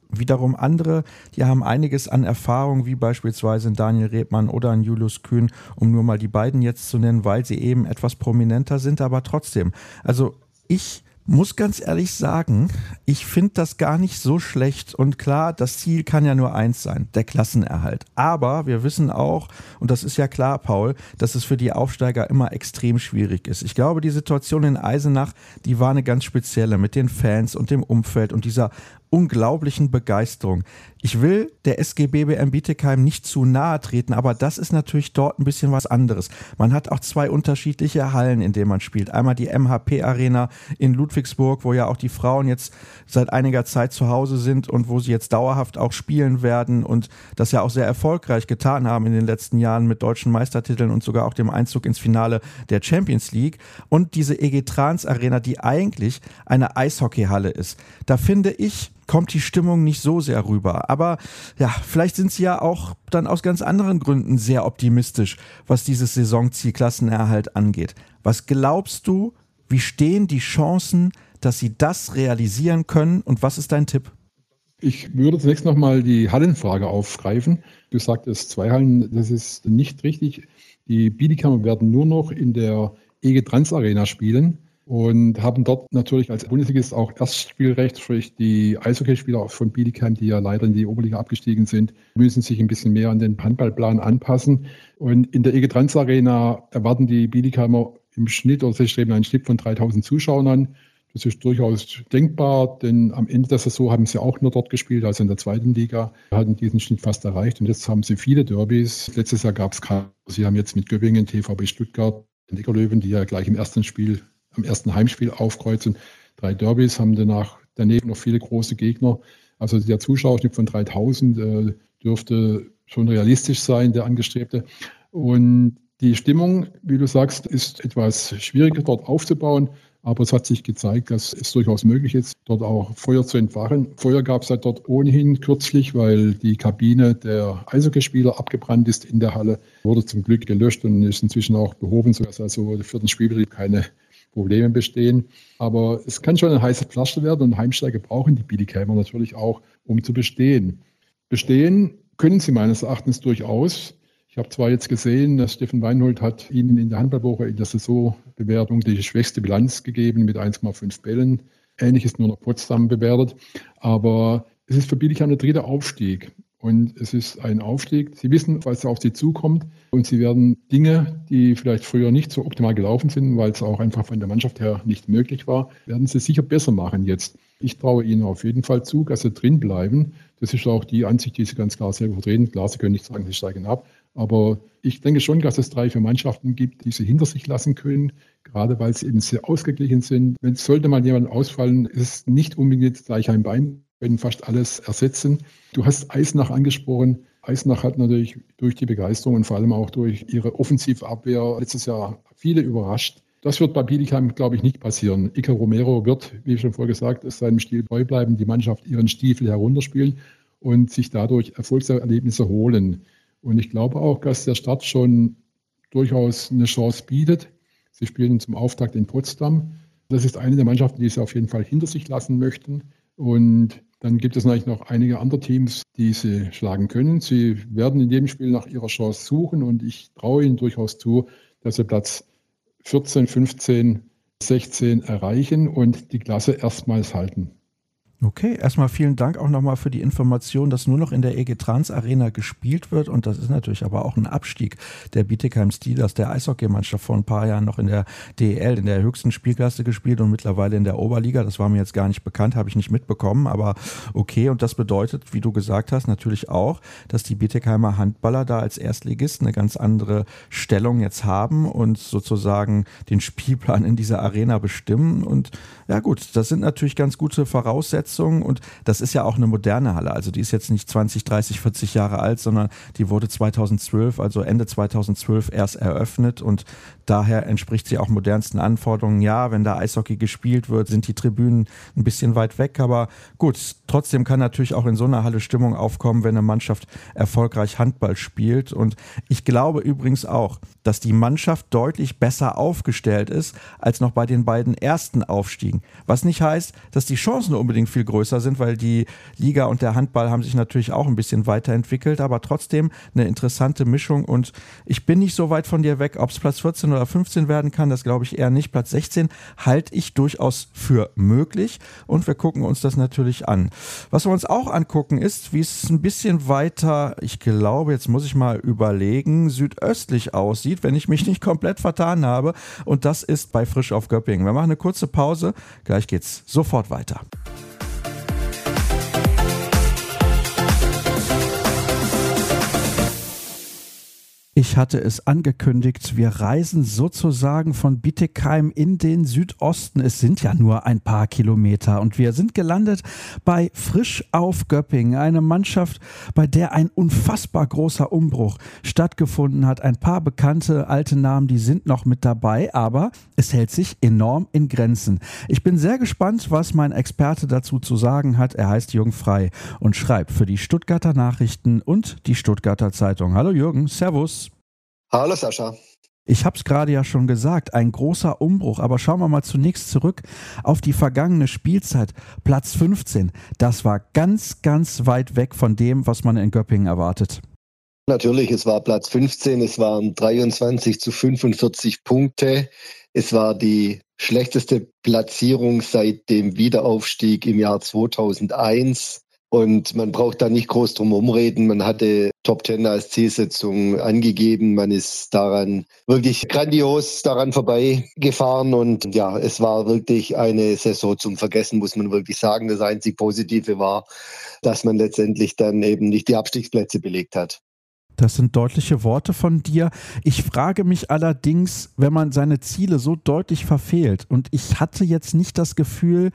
wiederum andere, die haben einiges an Erfahrung, wie beispielsweise Daniel Rebmann oder ein Julius Kühn, um nur mal die beiden jetzt zu nennen, weil sie eben etwas prominenter sind, aber trotzdem. Also ich muss ganz ehrlich sagen, ich finde das gar nicht so schlecht und klar, das Ziel kann ja nur eins sein, der Klassenerhalt. Aber wir wissen auch, und das ist ja klar, Paul, dass es für die Aufsteiger immer extrem schwierig ist. Ich glaube, die Situation in Eisenach, die war eine ganz spezielle mit den Fans und dem Umfeld und dieser unglaublichen Begeisterung. Ich will der S G B B M Bietigheim nicht zu nahe treten, aber das ist natürlich dort ein bisschen was anderes. Man hat auch zwei unterschiedliche Hallen, in denen man spielt. Einmal die M H P Arena in Ludwigsburg, wo ja auch die Frauen jetzt seit einiger Zeit zu Hause sind und wo sie jetzt dauerhaft auch spielen werden und das ja auch sehr erfolgreich getan haben in den letzten Jahren mit deutschen Meistertiteln und sogar auch dem Einzug ins Finale der Champions League. Und diese E G Trans Arena, die eigentlich eine Eishockeyhalle ist. Da finde ich, kommt die Stimmung nicht so sehr rüber. Aber ja, vielleicht sind sie ja auch dann aus ganz anderen Gründen sehr optimistisch, was dieses Saisonziel Klassenerhalt angeht. Was glaubst du, wie stehen die Chancen, dass sie das realisieren können und was ist dein Tipp? Ich würde zunächst nochmal die Hallenfrage aufgreifen. Du sagtest zwei Hallen, das ist nicht richtig. Die Bietigheimer werden nur noch in der E G Trans Arena spielen und haben dort natürlich als Bundesligist auch Erstspielrecht, sprich die Eishockeyspieler von Bietigheim, die ja leider in die Oberliga abgestiegen sind, müssen sich ein bisschen mehr an den Handballplan anpassen. Und in der E G Trans Arena erwarten die Bietigheimer im Schnitt, oder sie streben einen Schnitt von dreitausend Zuschauern an. Das ist durchaus denkbar, denn am Ende der Saison haben sie auch nur dort gespielt, also in der zweiten Liga, hatten diesen Schnitt fast erreicht. Und jetzt haben sie viele Derbys. Letztes Jahr gab es keine. Sie haben jetzt mit Göppingen, T V B Stuttgart, den Neckarlöwen, die ja gleich im ersten Spiel am ersten Heimspiel aufkreuzen. Drei Derbys, haben danach daneben noch viele große Gegner. Also der Zuschauerschnitt von dreitausend äh, dürfte schon realistisch sein, der angestrebte. Und die Stimmung, wie du sagst, ist etwas schwieriger dort aufzubauen. Aber es hat sich gezeigt, dass es durchaus möglich ist, dort auch Feuer zu entfachen. Feuer gab es halt dort ohnehin kürzlich, weil die Kabine der Eishockeyspieler abgebrannt ist in der Halle. Wurde zum Glück gelöscht und ist inzwischen auch behoben, sodass also für den Spielbetrieb keine Probleme bestehen. Aber es kann schon ein heißes Pflaster werden und Heimsteiger brauchen die Bietigheimer natürlich auch, um zu bestehen. Bestehen können sie meines Erachtens durchaus. Ich habe zwar jetzt gesehen, dass Steffen Weinhold hat ihnen in der Handballwoche in der Saisonbewertung die schwächste Bilanz gegeben mit eins Komma fünf Bällen. Ähnlich ist nur noch Potsdam bewertet. Aber es ist für Bietigheim der dritte Aufstieg. Und es ist ein Aufstieg. Sie wissen, was auf sie zukommt. Und sie werden Dinge, die vielleicht früher nicht so optimal gelaufen sind, weil es auch einfach von der Mannschaft her nicht möglich war, werden sie sicher besser machen jetzt. Ich traue ihnen auf jeden Fall zu, dass sie drin bleiben. Das ist auch die Ansicht, die sie ganz klar selber vertreten. Klar, sie können nicht sagen, sie steigen ab. Aber ich denke schon, dass es drei, vier Mannschaften gibt, die sie hinter sich lassen können, gerade weil sie eben sehr ausgeglichen sind. Wenn sollte mal jemand ausfallen, ist es nicht unbedingt gleich ein Bein, können fast alles ersetzen. Du hast Eisenach angesprochen. Eisenach hat natürlich durch die Begeisterung und vor allem auch durch ihre offensive Abwehr letztes Jahr viele überrascht. Das wird bei Bietigheim, glaube ich, nicht passieren. Iker Romero wird, wie schon vorher gesagt, seinem Stil treu bleiben, die Mannschaft ihren Stiefel herunterspielen und sich dadurch Erfolgserlebnisse holen. Und ich glaube auch, dass der Start schon durchaus eine Chance bietet. Sie spielen zum Auftakt in Potsdam. Das ist eine der Mannschaften, die sie auf jeden Fall hinter sich lassen möchten. Und dann gibt es natürlich noch einige andere Teams, die sie schlagen können. Sie werden in jedem Spiel nach ihrer Chance suchen und ich traue ihnen durchaus zu, dass sie Platz vierzehn, fünfzehn, sechzehn erreichen und die Klasse erstmals halten. Okay, erstmal vielen Dank auch nochmal für die Information, dass nur noch in der E G Trans Arena gespielt wird und das ist natürlich aber auch ein Abstieg der Bietigheim Steelers, der Eishockeymannschaft, vor ein paar Jahren noch in der D E L, in der höchsten Spielklasse gespielt und mittlerweile in der Oberliga. Das war mir jetzt gar nicht bekannt, habe ich nicht mitbekommen, aber okay, und das bedeutet, wie du gesagt hast, natürlich auch, dass die Bietigheimer Handballer da als Erstligist eine ganz andere Stellung jetzt haben und sozusagen den Spielplan in dieser Arena bestimmen und ja gut, das sind natürlich ganz gute Voraussetzungen. Und das ist ja auch eine moderne Halle, also die ist jetzt nicht zwanzig, dreißig, vierzig Jahre alt, sondern die wurde zweitausendzwölf, also Ende zweitausendzwölf erst eröffnet und daher entspricht sie auch modernsten Anforderungen. Ja, wenn da Eishockey gespielt wird, sind die Tribünen ein bisschen weit weg, aber gut, trotzdem kann natürlich auch in so einer Halle Stimmung aufkommen, wenn eine Mannschaft erfolgreich Handball spielt und ich glaube übrigens auch, dass die Mannschaft deutlich besser aufgestellt ist als noch bei den beiden ersten Aufstiegen, was nicht heißt, dass die Chancen unbedingt viel größer sind, weil die Liga und der Handball haben sich natürlich auch ein bisschen weiterentwickelt, aber trotzdem eine interessante Mischung und ich bin nicht so weit von dir weg, ob es Platz vierzehn oder fünfzehn werden kann, das glaube ich eher nicht. Platz sechzehn halte ich durchaus für möglich und wir gucken uns das natürlich an. Was wir uns auch angucken ist, wie es ein bisschen weiter, ich glaube, jetzt muss ich mal überlegen, südöstlich aussieht, wenn ich mich nicht komplett vertan habe und das ist bei Frisch auf Göppingen. Wir machen eine kurze Pause, gleich geht's sofort weiter. Ich hatte es angekündigt, wir reisen sozusagen von Bietigheim in den Südosten. Es sind ja nur ein paar Kilometer und wir sind gelandet bei Frisch auf Göppingen, eine Mannschaft, bei der ein unfassbar großer Umbruch stattgefunden hat. Ein paar bekannte alte Namen, die sind noch mit dabei, aber es hält sich enorm in Grenzen. Ich bin sehr gespannt, was mein Experte dazu zu sagen hat. Er heißt Jürgen Frey und schreibt für die Stuttgarter Nachrichten und die Stuttgarter Zeitung. Hallo Jürgen, Servus. Hallo Sascha. Ich habe es gerade ja schon gesagt, ein großer Umbruch, aber schauen wir mal zunächst zurück auf die vergangene Spielzeit. Platz fünfzehn, das war ganz, ganz weit weg von dem, was man in Göppingen erwartet. Natürlich, es war Platz fünfzehn, es waren dreiundzwanzig zu fünfundvierzig Punkte. Es war die schlechteste Platzierung seit dem Wiederaufstieg im Jahr zweitausendeins. Und man braucht da nicht groß drum rumreden. Man hatte Top Ten als Zielsetzung angegeben. Man ist daran wirklich grandios daran vorbeigefahren. Und ja, es war wirklich eine Saison zum Vergessen, muss man wirklich sagen. Das einzig Positive war, dass man letztendlich dann eben nicht die Abstiegsplätze belegt hat. Das sind deutliche Worte von dir. Ich frage mich allerdings, wenn man seine Ziele so deutlich verfehlt, und ich hatte jetzt nicht das Gefühl,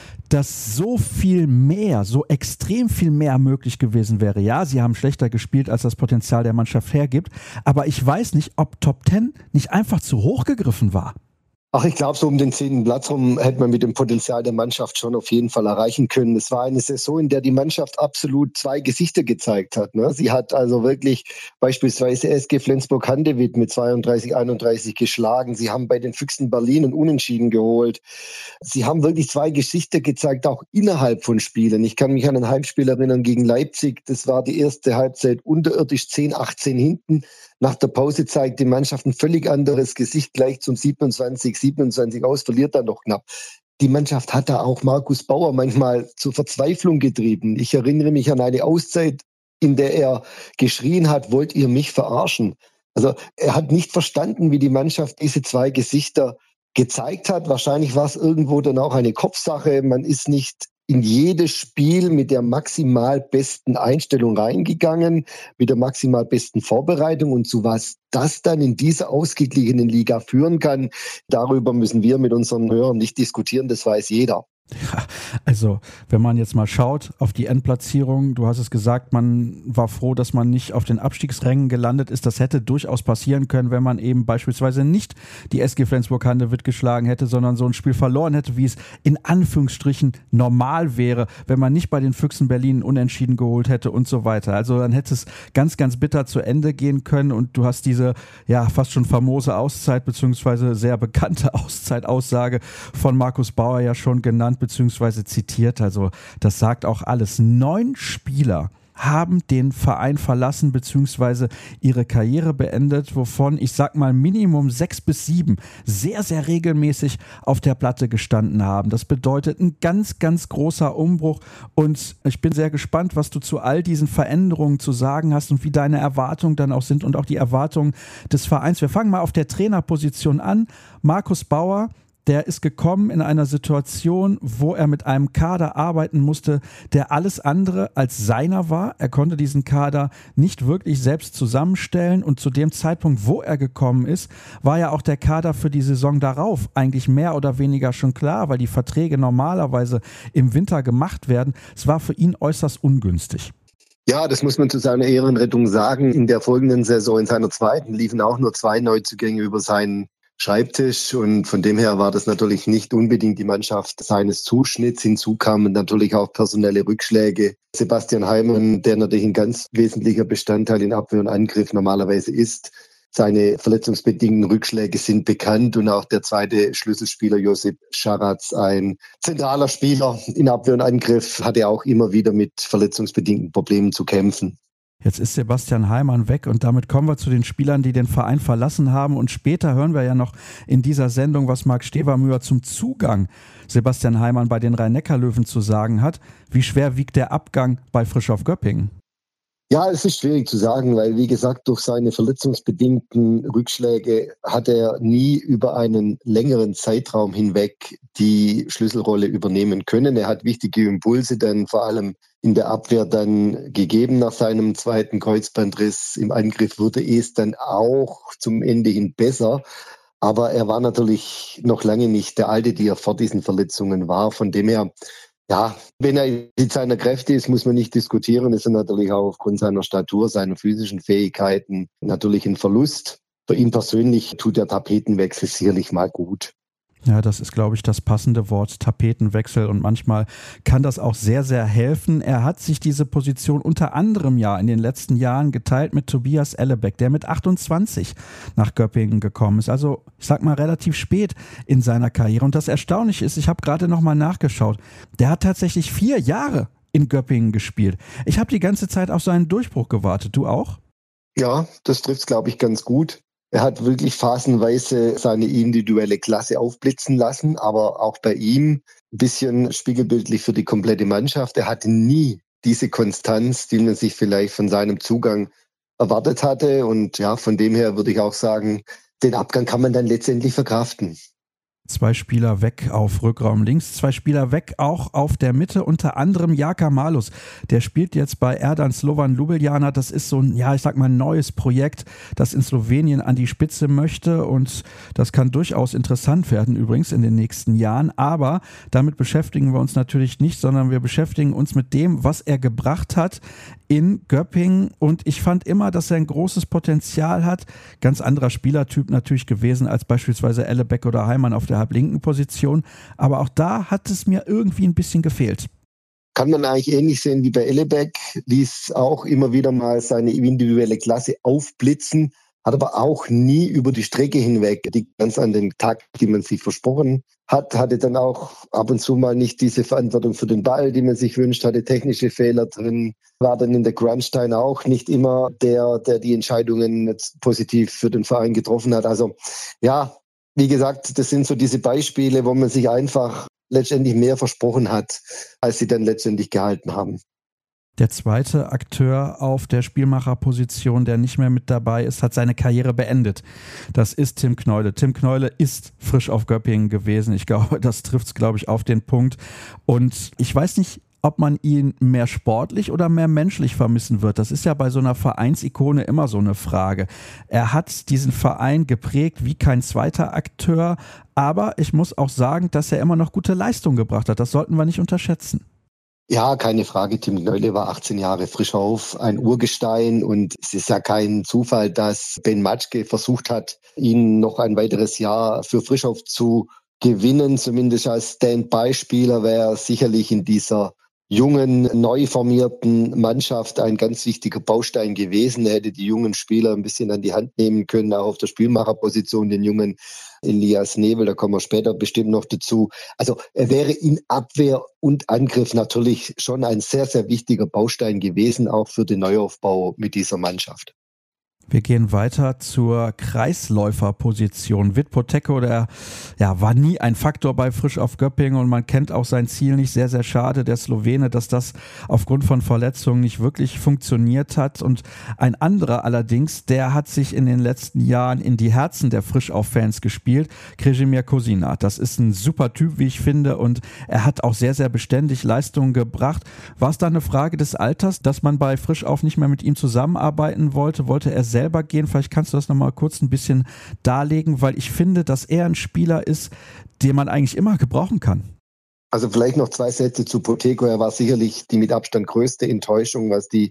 dass so viel mehr, so extrem viel mehr möglich gewesen wäre. Ja, sie haben schlechter gespielt, als das Potenzial der Mannschaft hergibt, aber ich weiß nicht, ob Top Ten nicht einfach zu hoch gegriffen war. Ach, ich glaube, so um den zehnten Platz rum hätte man mit dem Potenzial der Mannschaft schon auf jeden Fall erreichen können. Es war eine Saison, in der die Mannschaft absolut zwei Gesichter gezeigt hat. Ne? Sie hat also wirklich beispielsweise S G Flensburg-Handewitt mit zweiunddreißig einunddreißig geschlagen. Sie haben bei den Füchsen Berlin einen Unentschieden geholt. Sie haben wirklich zwei Gesichter gezeigt, auch innerhalb von Spielen. Ich kann mich an ein Heimspiel erinnern gegen Leipzig. Das war die erste Halbzeit unterirdisch zehn achtzehn hinten. Nach der Pause zeigt die Mannschaft ein völlig anderes Gesicht, gleich zum siebenundzwanzig siebenundzwanzig aus, verliert dann noch knapp. Die Mannschaft hat da auch Markus Bauer manchmal zur Verzweiflung getrieben. Ich erinnere mich an eine Auszeit, in der er geschrien hat, wollt ihr mich verarschen? Also er hat nicht verstanden, wie die Mannschaft diese zwei Gesichter gezeigt hat. Wahrscheinlich war es irgendwo dann auch eine Kopfsache. Man ist nicht in jedes Spiel mit der maximal besten Einstellung reingegangen, mit der maximal besten Vorbereitung. Und zu was das dann in dieser ausgeglichenen Liga führen kann, darüber müssen wir mit unseren Hörern nicht diskutieren, das weiß jeder. Ja, also wenn man jetzt mal schaut auf die Endplatzierung, du hast es gesagt, man war froh, dass man nicht auf den Abstiegsrängen gelandet ist. Das hätte durchaus passieren können, wenn man eben beispielsweise nicht die S G Flensburg-Handewitt geschlagen hätte, sondern so ein Spiel verloren hätte, wie es in Anführungsstrichen normal wäre, wenn man nicht bei den Füchsen Berlin Unentschieden geholt hätte und so weiter. Also dann hätte es ganz, ganz bitter zu Ende gehen können und du hast diese ja fast schon famose Auszeit beziehungsweise sehr bekannte Auszeitaussage von Markus Bauer ja schon genannt beziehungsweise zitiert, also das sagt auch alles. Neun Spieler haben den Verein verlassen beziehungsweise ihre Karriere beendet, wovon ich sag mal Minimum sechs bis sieben sehr, sehr regelmäßig auf der Platte gestanden haben. Das bedeutet ein ganz, ganz großer Umbruch und ich bin sehr gespannt, was du zu all diesen Veränderungen zu sagen hast und wie deine Erwartungen dann auch sind und auch die Erwartungen des Vereins. Wir fangen mal auf der Trainerposition an. Markus Bauer, der ist gekommen in einer Situation, wo er mit einem Kader arbeiten musste, der alles andere als seiner war. Er konnte diesen Kader nicht wirklich selbst zusammenstellen und zu dem Zeitpunkt, wo er gekommen ist, war ja auch der Kader für die Saison darauf eigentlich mehr oder weniger schon klar, weil die Verträge normalerweise im Winter gemacht werden. Es war für ihn äußerst ungünstig. Ja, das muss man zu seiner Ehrenrettung sagen. In der folgenden Saison, in seiner zweiten, liefen auch nur zwei Neuzugänge über seinen Schreibtisch und von dem her war das natürlich nicht unbedingt die Mannschaft seines Zuschnitts. Hinzu kamen natürlich auch personelle Rückschläge. Sebastian Heimann, der natürlich ein ganz wesentlicher Bestandteil in Abwehr und Angriff normalerweise ist, Seine verletzungsbedingten Rückschläge sind bekannt und auch der zweite Schlüsselspieler, Josip Scharatz, ein zentraler Spieler in Abwehr und Angriff, hatte auch immer wieder mit verletzungsbedingten Problemen zu kämpfen. Jetzt ist Sebastian Heimann weg und damit kommen wir zu den Spielern, die den Verein verlassen haben. Und später hören wir ja noch in dieser Sendung, was Marc Stevermüher zum Zugang Sebastian Heimann bei den Rhein-Neckar-Löwen zu sagen hat. Wie schwer wiegt der Abgang bei Frischhoff Göppingen? Ja, es ist schwierig zu sagen, weil, wie gesagt, durch seine verletzungsbedingten Rückschläge hat er nie über einen längeren Zeitraum hinweg die Schlüsselrolle übernehmen können. Er hat wichtige Impulse dann vor allem in der Abwehr dann gegeben nach seinem zweiten Kreuzbandriss. Im Angriff wurde es dann auch zum Ende hin besser. Aber er war natürlich noch lange nicht der Alte, der vor diesen Verletzungen war. Von dem her, ja, wenn er in seiner Kräfte ist, muss man nicht diskutieren. Ist er natürlich auch aufgrund seiner Statur, seiner physischen Fähigkeiten natürlich ein Verlust. Für ihn persönlich tut der Tapetenwechsel sicherlich mal gut. Ja, das ist, glaube ich, das passende Wort, Tapetenwechsel, und manchmal kann das auch sehr, sehr helfen. Er hat sich diese Position unter anderem ja in den letzten Jahren geteilt mit Tobias Ellebeck, der mit achtundzwanzig nach Göppingen gekommen ist. Also, ich sag mal, relativ spät in seiner Karriere. Und das Erstaunliche ist, ich habe gerade nochmal nachgeschaut, der hat tatsächlich vier Jahre in Göppingen gespielt. Ich habe die ganze Zeit auf seinen Durchbruch gewartet. Du auch? Ja, das trifft's, glaube ich, ganz gut. Er hat wirklich phasenweise seine individuelle Klasse aufblitzen lassen, aber auch bei ihm ein bisschen spiegelbildlich für die komplette Mannschaft. Er hatte nie diese Konstanz, die man sich vielleicht von seinem Zugang erwartet hatte. Und ja, von dem her würde ich auch sagen, den Abgang kann man dann letztendlich verkraften. Zwei Spieler weg auf Rückraum links, zwei Spieler weg auch auf der Mitte, unter anderem Jaka Malus. Der spielt jetzt bei Erdan Slovan Ljubljana. Das ist so ein, ja, ich sag mal, neues Projekt, das in Slowenien an die Spitze möchte, und das kann durchaus interessant werden übrigens in den nächsten Jahren. Aber damit beschäftigen wir uns natürlich nicht, sondern wir beschäftigen uns mit dem, was er gebracht hat in Göppingen, und ich fand immer, dass er ein großes Potenzial hat. Ganz anderer Spielertyp natürlich gewesen als beispielsweise Ellebeck oder Heimann auf der halblinken Position, aber auch da hat es mir irgendwie ein bisschen gefehlt. Kann man eigentlich ähnlich sehen wie bei Ellebeck, ließ auch immer wieder mal seine individuelle Klasse aufblitzen, hat aber auch nie über die Strecke hinweg, die ganz an den Tag, die man sich versprochen hat, hatte dann auch ab und zu mal nicht diese Verantwortung für den Ball, die man sich wünscht, hatte technische Fehler drin, war dann in der Crunch-Time auch nicht immer der, der die Entscheidungen jetzt positiv für den Verein getroffen hat. Also ja, wie gesagt, das sind so diese Beispiele, wo man sich einfach letztendlich mehr versprochen hat, als sie dann letztendlich gehalten haben. Der zweite Akteur auf der Spielmacherposition, der nicht mehr mit dabei ist, hat seine Karriere beendet. Das ist Tim Kneule. Tim Kneule ist frisch auf Göppingen gewesen. Ich glaube, das trifft es, glaube ich, auf den Punkt. Und ich weiß nicht, ob man ihn mehr sportlich oder mehr menschlich vermissen wird. Das ist ja bei so einer Vereinsikone immer so eine Frage. Er hat diesen Verein geprägt wie kein zweiter Akteur. Aber ich muss auch sagen, dass er immer noch gute Leistung gebracht hat. Das sollten wir nicht unterschätzen. Ja, keine Frage. Tim Kneule war achtzehn Jahre frisch auf, ein Urgestein, und es ist ja kein Zufall, dass Ben Matschke versucht hat, ihn noch ein weiteres Jahr für Frischhoff zu gewinnen. Zumindest als Stand-by-Spieler wäre er sicherlich in dieser jungen, neu formierten Mannschaft ein ganz wichtiger Baustein gewesen. Er hätte die jungen Spieler ein bisschen an die Hand nehmen können, auch auf der Spielmacherposition, den jungen Elias Nebel, da kommen wir später bestimmt noch dazu. Also er wäre in Abwehr und Angriff natürlich schon ein sehr, sehr wichtiger Baustein gewesen, auch für den Neuaufbau mit dieser Mannschaft. Wir gehen weiter zur Kreisläuferposition. Vid Poteko, der ja, war nie ein Faktor bei Frisch auf Göppingen, und man kennt auch sein Ziel nicht. Sehr, sehr schade, der Slowene, dass das aufgrund von Verletzungen nicht wirklich funktioniert hat. Und ein anderer allerdings, der hat sich in den letzten Jahren in die Herzen der Frisch-auf-Fans gespielt, Krešimir Kozina. Das ist ein super Typ, wie ich finde, und er hat auch sehr, sehr beständig Leistungen gebracht. War es da eine Frage des Alters, dass man bei Frisch-auf nicht mehr mit ihm zusammenarbeiten wollte? Wollte er selber gehen? Vielleicht kannst du das nochmal kurz ein bisschen darlegen, weil ich finde, dass er ein Spieler ist, den man eigentlich immer gebrauchen kann. Also vielleicht noch zwei Sätze zu Poteko. Er war sicherlich die mit Abstand größte Enttäuschung, was die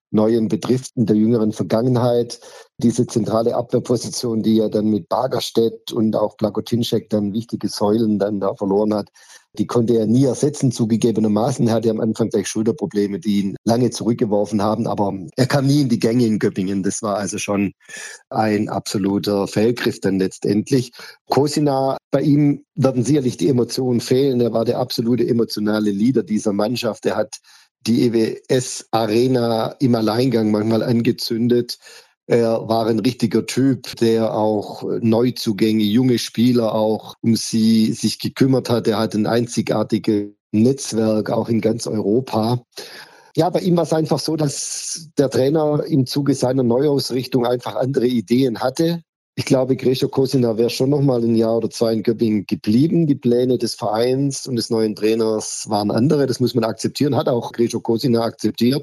Neuen betrifft in der jüngeren Vergangenheit. Diese zentrale Abwehrposition, die er dann mit Bagerstedt und auch Blagotinšek dann wichtige Säulen dann da verloren hat, die konnte er nie ersetzen, zugegebenermaßen. Er hatte am Anfang gleich Schulterprobleme, die ihn lange zurückgeworfen haben, aber er kam nie in die Gänge in Göppingen. Das war also schon ein absoluter Fehlgriff dann letztendlich. Kossina, bei ihm werden sicherlich die Emotionen fehlen. Er war der absolute emotionale Leader dieser Mannschaft. Er hat die E W S-Arena im Alleingang manchmal angezündet. Er war ein richtiger Typ, der auch Neuzugänge, junge Spieler auch um sie sich gekümmert hat. Er hat ein einzigartiges Netzwerk, auch in ganz Europa. Ja, bei ihm war es einfach so, dass der Trainer im Zuge seiner Neuausrichtung einfach andere Ideen hatte. Ich glaube, Grzegorz Kossina wäre schon noch mal ein Jahr oder zwei in Göppingen geblieben. Die Pläne des Vereins und des neuen Trainers waren andere. Das muss man akzeptieren, hat auch Grzegorz Kossina akzeptiert.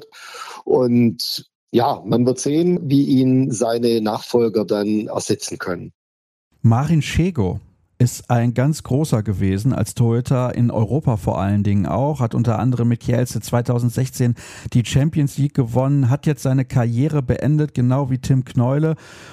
Und ja, man wird sehen, wie ihn seine Nachfolger dann ersetzen können. Marin Šego ist ein ganz großer gewesen, als Torhüter in Europa vor allen Dingen auch, hat unter anderem mit Kielce zweitausendsechzehn die Champions League gewonnen, hat jetzt seine Karriere beendet, genau wie Tim Kneule.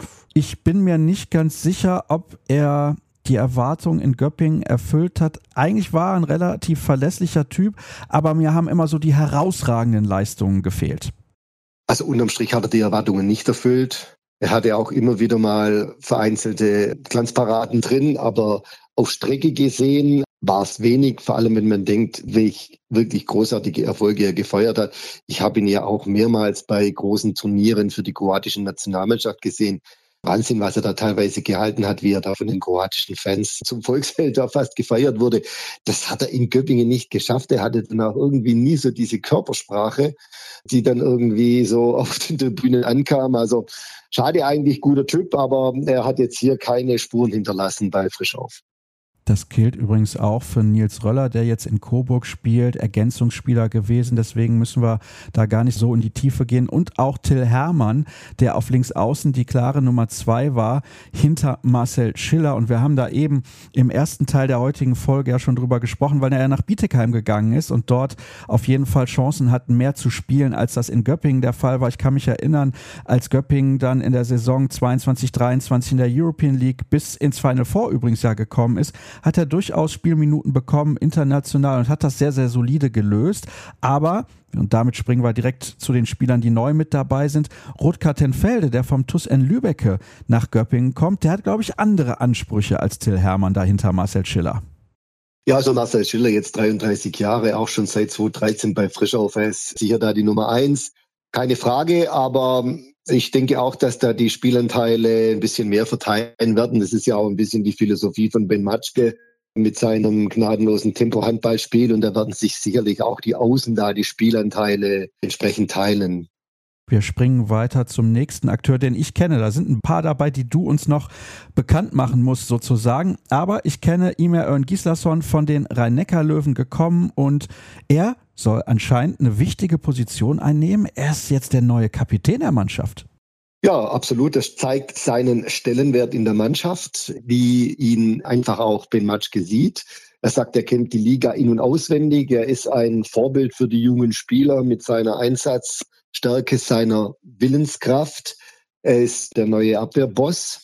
Ich bin mir nicht ganz sicher, ob er die Erwartung in Göppingen erfüllt hat. Eigentlich war er ein relativ verlässlicher Typ, aber mir haben immer so die herausragenden Leistungen gefehlt. Also unterm Strich hat er die Erwartungen nicht erfüllt. Er hatte auch immer wieder mal vereinzelte Glanzparaden drin, aber auf Strecke gesehen war es wenig, vor allem wenn man denkt, welche wirklich großartige Erfolge er gefeiert hat. Ich habe ihn ja auch mehrmals bei großen Turnieren für die kroatische Nationalmannschaft gesehen. Wahnsinn, was er da teilweise gehalten hat, wie er da von den kroatischen Fans zum Volksheld da fast gefeiert wurde. Das hat er in Göppingen nicht geschafft. Er hatte dann auch irgendwie nie so diese Körpersprache, die dann irgendwie so auf den Tribünen ankam. Also schade eigentlich, guter Typ, aber er hat jetzt hier keine Spuren hinterlassen bei Frischauf. Das gilt übrigens auch für Nils Röller, der jetzt in Coburg spielt, Ergänzungsspieler gewesen, deswegen müssen wir da gar nicht so in die Tiefe gehen. Und auch Till Hermann, der auf links außen die klare Nummer zwei war, hinter Marcel Schiller. Und wir haben da eben im ersten Teil der heutigen Folge ja schon drüber gesprochen, weil er ja nach Bietigheim gegangen ist und dort auf jeden Fall Chancen hatten, mehr zu spielen, als das in Göppingen der Fall war. Ich kann mich erinnern, als Göppingen dann in der Saison zweiundzwanzig dreiundzwanzig in der European League bis ins Final Four übrigens ja gekommen ist, hat er durchaus Spielminuten bekommen, international, und hat das sehr, sehr solide gelöst. Aber, und damit springen wir direkt zu den Spielern, die neu mit dabei sind, Rutger Tenfelde, der vom T U S N Lübbecke nach Göppingen kommt, der hat, glaube ich, andere Ansprüche als Till Hermann dahinter Marcel Schiller. Ja, also Marcel Schiller, jetzt dreiunddreißig Jahre, auch schon seit zweitausenddreizehn bei Frischauf, er ist sicher da die Nummer eins. Keine Frage, aber ich denke auch, dass da die Spielanteile ein bisschen mehr verteilen werden. Das ist ja auch ein bisschen die Philosophie von Ben Matschke mit seinem gnadenlosen Tempo-Handballspiel. Und da werden sich sicherlich auch die Außen da die Spielanteile entsprechend teilen. Wir springen weiter zum nächsten Akteur, den ich kenne. Da sind ein paar dabei, die du uns noch bekannt machen musst sozusagen. Aber ich kenne Imer Örn Gislason von den Rhein-Neckar-Löwen gekommen und er soll anscheinend eine wichtige Position einnehmen. Er ist jetzt der neue Kapitän der Mannschaft. Ja, absolut. Das zeigt seinen Stellenwert in der Mannschaft, wie ihn einfach auch Ben Matschke sieht. Er sagt, er kennt die Liga in- und auswendig. Er ist ein Vorbild für die jungen Spieler mit seiner Einsatzstärke, seiner Willenskraft. Er ist der neue Abwehrboss.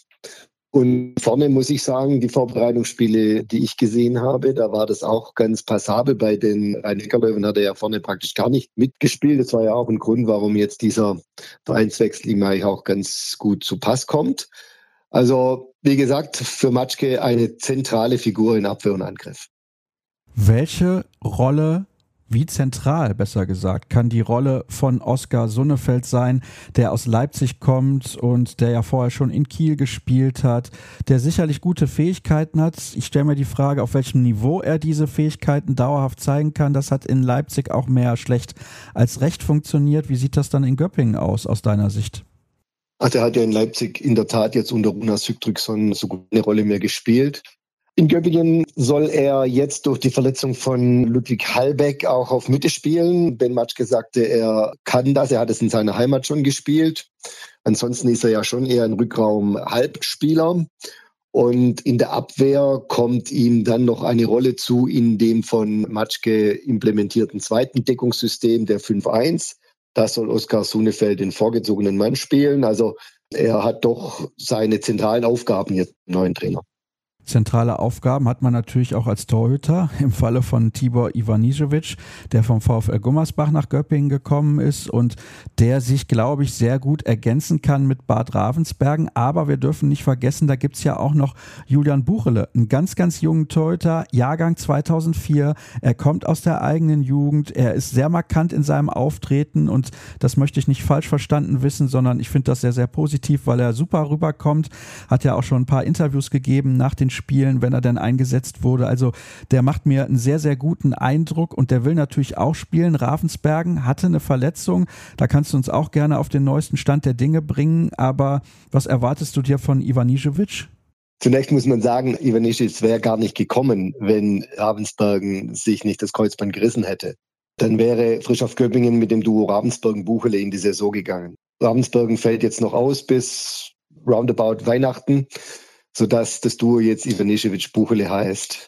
Und vorne muss ich sagen, die Vorbereitungsspiele, die ich gesehen habe, da war das auch ganz passabel. Bei den Rhein-Neckar-Löwen hat er ja vorne praktisch gar nicht mitgespielt. Das war ja auch ein Grund, warum jetzt dieser Vereinswechsel ihm eigentlich auch ganz gut zu Pass kommt. Also, wie gesagt, für Matschke eine zentrale Figur in Abwehr und Angriff. Welche Rolle, wie zentral besser gesagt, kann die Rolle von Oskar Sonnefeld sein, der aus Leipzig kommt und der ja vorher schon in Kiel gespielt hat, der sicherlich gute Fähigkeiten hat. Ich stelle mir die Frage, auf welchem Niveau er diese Fähigkeiten dauerhaft zeigen kann. Das hat in Leipzig auch mehr schlecht als recht funktioniert. Wie sieht das dann in Göppingen aus, aus deiner Sicht? Also er hat ja in Leipzig in der Tat jetzt unter Runa Sigtryggsson so gut eine Rolle mehr gespielt. In Göppingen soll er jetzt durch die Verletzung von Ludwig Hallbeck auch auf Mitte spielen. Ben Matschke sagte, er kann das, er hat es in seiner Heimat schon gespielt. Ansonsten ist er ja schon eher ein Rückraum-Halbspieler. Und in der Abwehr kommt ihm dann noch eine Rolle zu in dem von Matschke implementierten zweiten Deckungssystem, der fünf eins. Da soll Oskar Sунefeld den vorgezogenen Mann spielen. Also er hat doch seine zentralen Aufgaben jetzt im neuen Trainer. Zentrale Aufgaben hat man natürlich auch als Torhüter im Falle von Tibor Ivanišević, der vom VfL Gummersbach nach Göppingen gekommen ist und der sich, glaube ich, sehr gut ergänzen kann mit Bad Ravensbergen. Aber wir dürfen nicht vergessen, da gibt es ja auch noch Julian Buchele, einen ganz, ganz jungen Torhüter, Jahrgang zweitausendvier. Er kommt aus der eigenen Jugend, er ist sehr markant in seinem Auftreten und das möchte ich nicht falsch verstanden wissen, sondern ich finde das sehr, sehr positiv, weil er super rüberkommt. Hat ja auch schon ein paar Interviews gegeben nach den Spielen, wenn er dann eingesetzt wurde. Also der macht mir einen sehr, sehr guten Eindruck und der will natürlich auch spielen. Ravensbergen hatte eine Verletzung, da kannst du uns auch gerne auf den neuesten Stand der Dinge bringen, aber was erwartest du dir von Ivanišević? Zunächst muss man sagen, Ivanišević wäre gar nicht gekommen, wenn Ravensbergen sich nicht das Kreuzband gerissen hätte. Dann wäre frisch auf Göppingen mit dem Duo Ravensbergen-Buchele in die Saison gegangen. Ravensbergen fällt jetzt noch aus bis roundabout Weihnachten, sodass das Duo jetzt Ivanišević-Buchele heißt.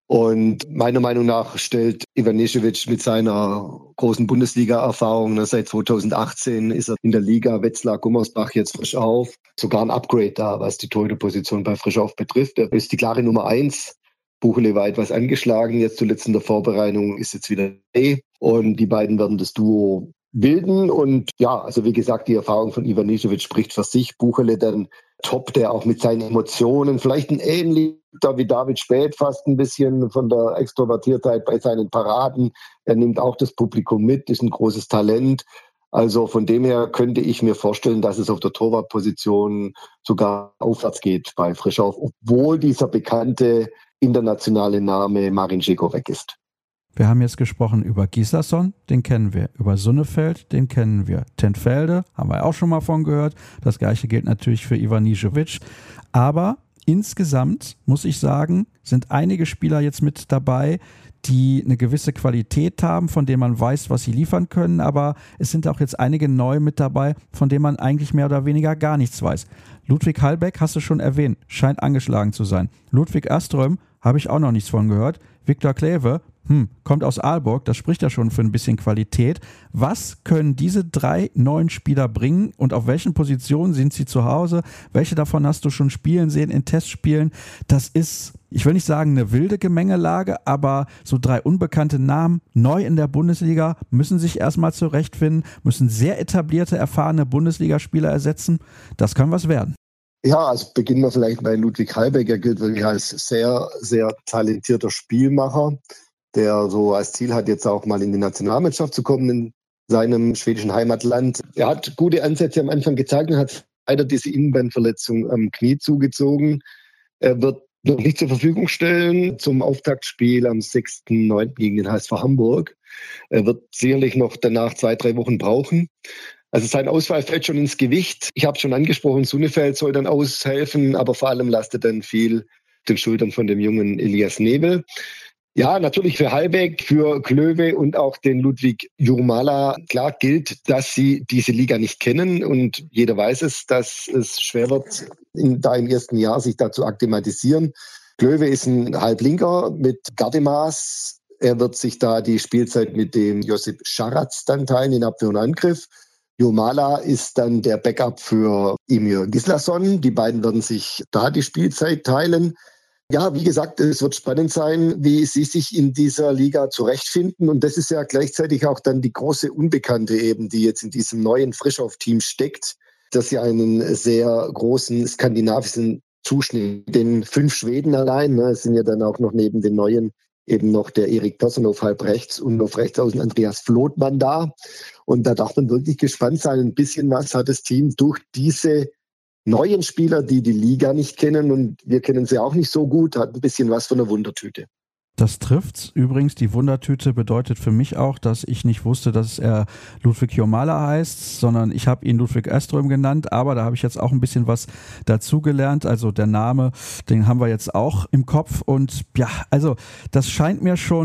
Und meiner Meinung nach stellt Ivanišević mit seiner großen Bundesliga-Erfahrung, seit zweitausendachtzehn ist er in der Liga Wetzlar-Gummersbach jetzt frisch auf, sogar ein Upgrade da, was die Torhüterposition bei frisch auf betrifft. Er ist die klare Nummer eins. Buchele war etwas angeschlagen, jetzt zuletzt in der Vorbereitung ist jetzt wieder E. Und die beiden werden das Duo bilden. Und ja, also wie gesagt, die Erfahrung von Ivanišević spricht für sich. Buchele dann top, der auch mit seinen Emotionen, vielleicht ein ähnlicher wie David Späth fast ein bisschen von der Extrovertiertheit bei seinen Paraden. Er nimmt auch das Publikum mit, ist ein großes Talent. Also von dem her könnte ich mir vorstellen, dass es auf der Torwartposition sogar aufwärts geht bei Frischauf, obwohl dieser bekannte internationale Name Marin Ceko weg ist. Wir haben jetzt gesprochen über Gislason, den kennen wir. Über Sунefeld, den kennen wir. Tenfelde, haben wir auch schon mal von gehört. Das gleiche gilt natürlich für Ivanišević. Aber insgesamt, muss ich sagen, sind einige Spieler jetzt mit dabei, die eine gewisse Qualität haben, von denen man weiß, was sie liefern können. Aber es sind auch jetzt einige neu mit dabei, von denen man eigentlich mehr oder weniger gar nichts weiß. Ludwig Hallbeck hast du schon erwähnt, scheint angeschlagen zu sein. Ludwig Aström habe ich auch noch nichts von gehört. Viktor Kleve, hm, kommt aus Aalborg, das spricht ja schon für ein bisschen Qualität. Was können diese drei neuen Spieler bringen und auf welchen Positionen sind sie zu Hause? Welche davon hast du schon spielen sehen in Testspielen? Das ist, ich will nicht sagen eine wilde Gemengelage, aber so drei unbekannte Namen, neu in der Bundesliga, müssen sich erstmal zurechtfinden, müssen sehr etablierte, erfahrene Bundesligaspieler ersetzen. Das kann was werden. Ja, also beginnen wir vielleicht bei Ludwig Hallbeck. Er gilt wirklich als sehr, sehr talentierter Spielmacher, der so als Ziel hat, jetzt auch mal in die Nationalmannschaft zu kommen in seinem schwedischen Heimatland. Er hat gute Ansätze am Anfang gezeigt und hat leider diese Innenbandverletzung am Knie zugezogen. Er wird noch nicht zur Verfügung stellen zum Auftaktspiel am sechsten neunten gegen den H S V Hamburg. Er wird sicherlich noch danach zwei, drei Wochen brauchen. Also sein Ausfall fällt schon ins Gewicht. Ich habe schon angesprochen, Sунefeld soll dann aushelfen, aber vor allem lastet dann viel auf den Schultern von dem jungen Elias Nebel. Ja, natürlich für Hallbeck, für Klöwe und auch den Ludwig Jurmala. Klar gilt, dass sie diese Liga nicht kennen und jeder weiß es, dass es schwer wird, in, da im ersten Jahr sich da zu akklimatisieren. Klöwe ist ein Halblinker mit Gardemaß. Er wird sich da die Spielzeit mit dem Josip Scharatz dann teilen in Abwehr und Angriff. Jurmala ist dann der Backup für Emir Gislason. Die beiden werden sich da die Spielzeit teilen. Ja, wie gesagt, es wird spannend sein, wie sie sich in dieser Liga zurechtfinden. Und das ist ja gleichzeitig auch dann die große Unbekannte eben, die jetzt in diesem neuen Frischauf-Team steckt, dass sie einen sehr großen skandinavischen Zuschnitt, den fünf Schweden allein, ne, es sind ja dann auch noch neben den Neuen eben noch der Erik Persson auf halb rechts und auf rechts außen Andreas Flothmann da. Und da darf man wirklich gespannt sein. Ein bisschen was hat das Team durch diese neuen Spieler, die die Liga nicht kennen und wir kennen sie auch nicht so gut, hat ein bisschen was von einer Wundertüte. Das trifft's. Übrigens, die Wundertüte bedeutet für mich auch, dass ich nicht wusste, dass er Ludwig Jurmala heißt, sondern ich habe ihn Ludwig Aström genannt, aber da habe ich jetzt auch ein bisschen was dazugelernt. Also der Name, den haben wir jetzt auch im Kopf und ja, also das scheint mir schon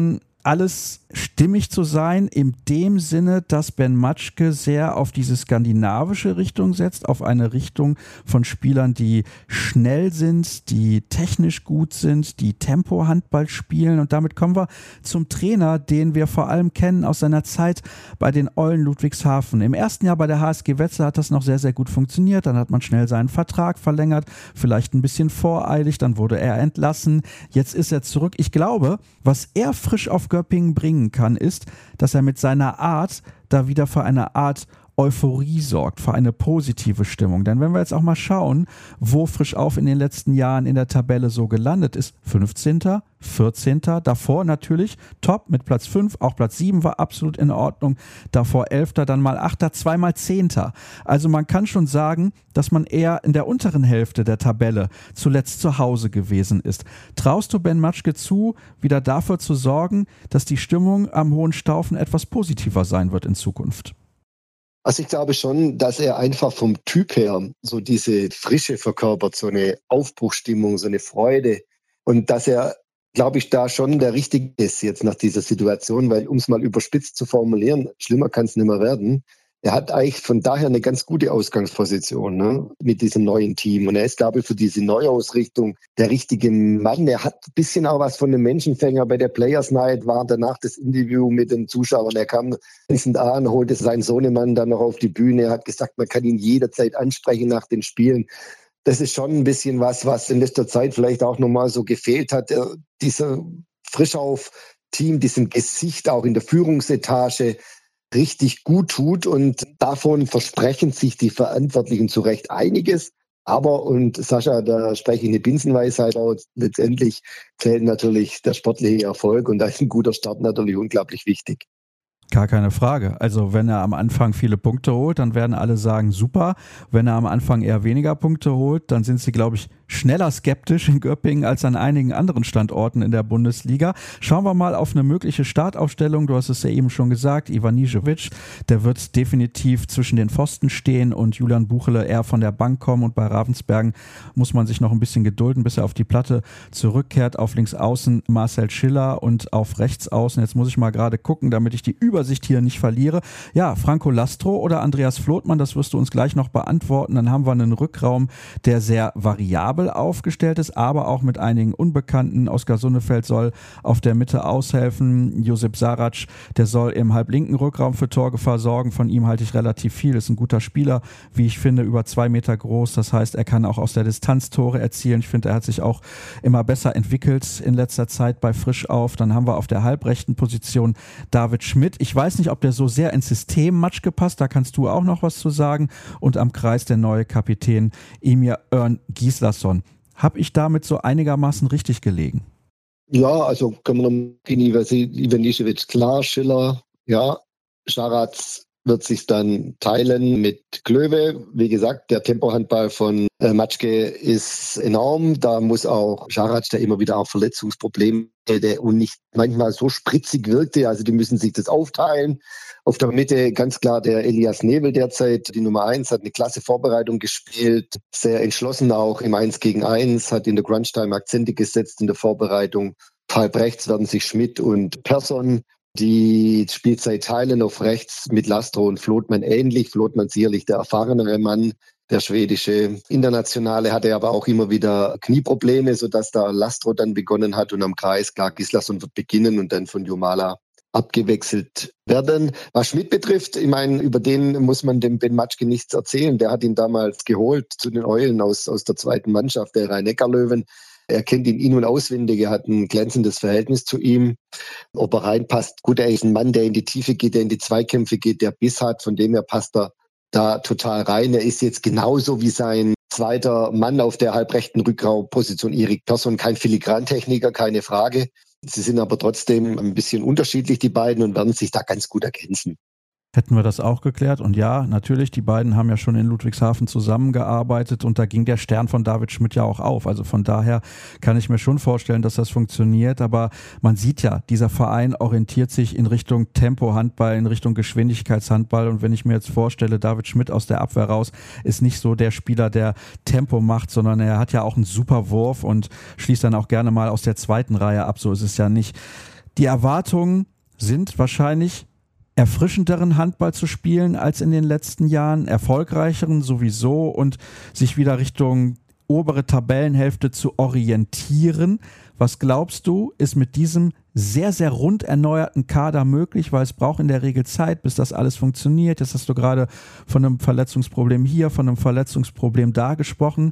alles stimmig zu sein, in dem Sinne, dass Ben Matschke sehr auf diese skandinavische Richtung setzt, auf eine Richtung von Spielern, die schnell sind, die technisch gut sind, die Tempo-Handball spielen. Und damit kommen wir zum Trainer, den wir vor allem kennen aus seiner Zeit bei den Eulen Ludwigshafen. Im ersten Jahr bei der H S G Wetzlar hat das noch sehr, sehr gut funktioniert. Dann hat man schnell seinen Vertrag verlängert, vielleicht ein bisschen voreilig, dann wurde er entlassen. Jetzt ist er zurück. Ich glaube, was er frisch auf Göppingen bringen kann, ist, dass er mit seiner Art da wieder für eine Art Euphorie sorgt, für eine positive Stimmung. Denn wenn wir jetzt auch mal schauen, wo Frischauf in den letzten Jahren in der Tabelle so gelandet ist, fünfzehnter, vierzehnter, davor natürlich top mit Platz fünf, auch Platz sieben war absolut in Ordnung, davor elfter, dann mal achter, zweimal zehnter. Also man kann schon sagen, dass man eher in der unteren Hälfte der Tabelle zuletzt zu Hause gewesen ist. Traust du Ben Matschke zu, wieder dafür zu sorgen, dass die Stimmung am Hohenstaufen etwas positiver sein wird in Zukunft? Also ich glaube schon, dass er einfach vom Typ her so diese Frische verkörpert, so eine Aufbruchsstimmung, so eine Freude. Und dass er, glaube ich, da schon der Richtige ist jetzt nach dieser Situation, weil, um es mal überspitzt zu formulieren, schlimmer kann es nicht mehr werden. Er hat eigentlich von daher eine ganz gute Ausgangsposition, ne, mit diesem neuen Team. Und er ist, glaube ich, für diese Neuausrichtung der richtige Mann. Er hat ein bisschen auch was von einem Menschenfänger. Bei der Players Night war danach das Interview mit den Zuschauern. Er kam instant an, holte seinen Sohnemann dann noch auf die Bühne. Er hat gesagt, man kann ihn jederzeit ansprechen nach den Spielen. Das ist schon ein bisschen was, was in letzter Zeit vielleicht auch nochmal so gefehlt hat. Dieser Frischauf-Team, diesem Gesicht auch in der Führungsetage, richtig gut tut, und davon versprechen sich die Verantwortlichen zu Recht einiges. Aber, und Sascha, da spreche ich eine Binsenweisheit aus, letztendlich zählt natürlich der sportliche Erfolg, und da ist ein guter Start natürlich unglaublich wichtig. Gar keine Frage. Also wenn er am Anfang viele Punkte holt, dann werden alle sagen, super. Wenn er am Anfang eher weniger Punkte holt, dann sind sie, glaube ich, schneller skeptisch in Göppingen als an einigen anderen Standorten in der Bundesliga. Schauen wir mal auf eine mögliche Startaufstellung. Du hast es ja eben schon gesagt, Ivanišević, der wird definitiv zwischen den Pfosten stehen und Julian Buchele eher von der Bank kommen, und bei Ravensbergen muss man sich noch ein bisschen gedulden, bis er auf die Platte zurückkehrt. Auf links außen Marcel Schiller und auf rechts außen, jetzt muss ich mal gerade gucken, damit ich die Übersicht hier nicht verliere. Ja, Franco Lastro oder Andreas Flothmann, das wirst du uns gleich noch beantworten. Dann haben wir einen Rückraum, der sehr variabel aufgestellt ist, aber auch mit einigen Unbekannten. Oskar Sonnefeld soll auf der Mitte aushelfen. Josip Sarac, der soll im halblinken Rückraum für Torgefahr sorgen. Von ihm halte ich relativ viel. Ist ein guter Spieler, wie ich finde, über zwei Meter groß. Das heißt, er kann auch aus der Distanz Tore erzielen. Ich finde, er hat sich auch immer besser entwickelt in letzter Zeit bei Frischauf. Dann haben wir auf der halbrechten Position David Schmidt. Ich weiß nicht, ob der so sehr ins System Matschke passt. Da kannst du auch noch was zu sagen. Und am Kreis der neue Kapitän Emir Örn Gislason. Habe ich damit so einigermaßen richtig gelegen? Ja, also können wir noch in Ivanišević, klar, Schiller, ja, Sarac wird sich dann teilen mit Klöwe. Wie gesagt, der Tempohandball von äh, Matschke ist enorm. Da muss auch Sarac, der immer wieder auch Verletzungsprobleme hätte und nicht manchmal so spritzig wirkte. Also die müssen sich das aufteilen. Auf der Mitte ganz klar der Elias Nebel derzeit, die Nummer eins, hat eine klasse Vorbereitung gespielt. Sehr entschlossen auch im eins gegen eins, hat in der Crunch-Time Akzente gesetzt in der Vorbereitung. Halb rechts werden sich Schmidt und Persson die Spielzeit teilen, auf rechts mit Lastro und Flothmann ähnlich. Flothmann sicherlich der erfahrenere Mann, der schwedische Internationale, hatte aber auch immer wieder Knieprobleme, sodass da Lastro dann begonnen hat, und am Kreis, klar, Gislason wird beginnen und dann von Jomala abgewechselt werden. Was Schmidt betrifft, ich meine, über den muss man dem Ben Matschke nichts erzählen. Der hat ihn damals geholt zu den Eulen aus, aus der zweiten Mannschaft, der Rhein-Neckar-Löwen. Er kennt ihn in- und auswendig, er hat ein glänzendes Verhältnis zu ihm. Ob er reinpasst, gut, er ist ein Mann, der in die Tiefe geht, der in die Zweikämpfe geht, der Biss hat, von dem her passt er da total rein. Er ist jetzt genauso wie sein zweiter Mann auf der halbrechten Rückraumposition, Erik Persson, kein Filigrantechniker, keine Frage. Sie sind aber trotzdem ein bisschen unterschiedlich, die beiden, und werden sich da ganz gut ergänzen. Hätten wir das auch geklärt. Und ja, natürlich, die beiden haben ja schon in Ludwigshafen zusammengearbeitet, und da ging der Stern von David Schmidt ja auch auf. Also von daher kann ich mir schon vorstellen, dass das funktioniert. Aber man sieht ja, dieser Verein orientiert sich in Richtung Tempo-Handball, in Richtung Geschwindigkeitshandball. Und wenn ich mir jetzt vorstelle, David Schmidt aus der Abwehr raus ist nicht so der Spieler, der Tempo macht, sondern er hat ja auch einen super Wurf und schließt dann auch gerne mal aus der zweiten Reihe ab. So ist es ja nicht. Die Erwartungen sind wahrscheinlich erfrischenderen Handball zu spielen als in den letzten Jahren, erfolgreicheren sowieso und sich wieder Richtung obere Tabellenhälfte zu orientieren. Was glaubst du, ist mit diesem sehr, sehr rund erneuerten Kader möglich, weil es braucht in der Regel Zeit, bis das alles funktioniert. Jetzt hast du gerade von einem Verletzungsproblem hier, von einem Verletzungsproblem da gesprochen.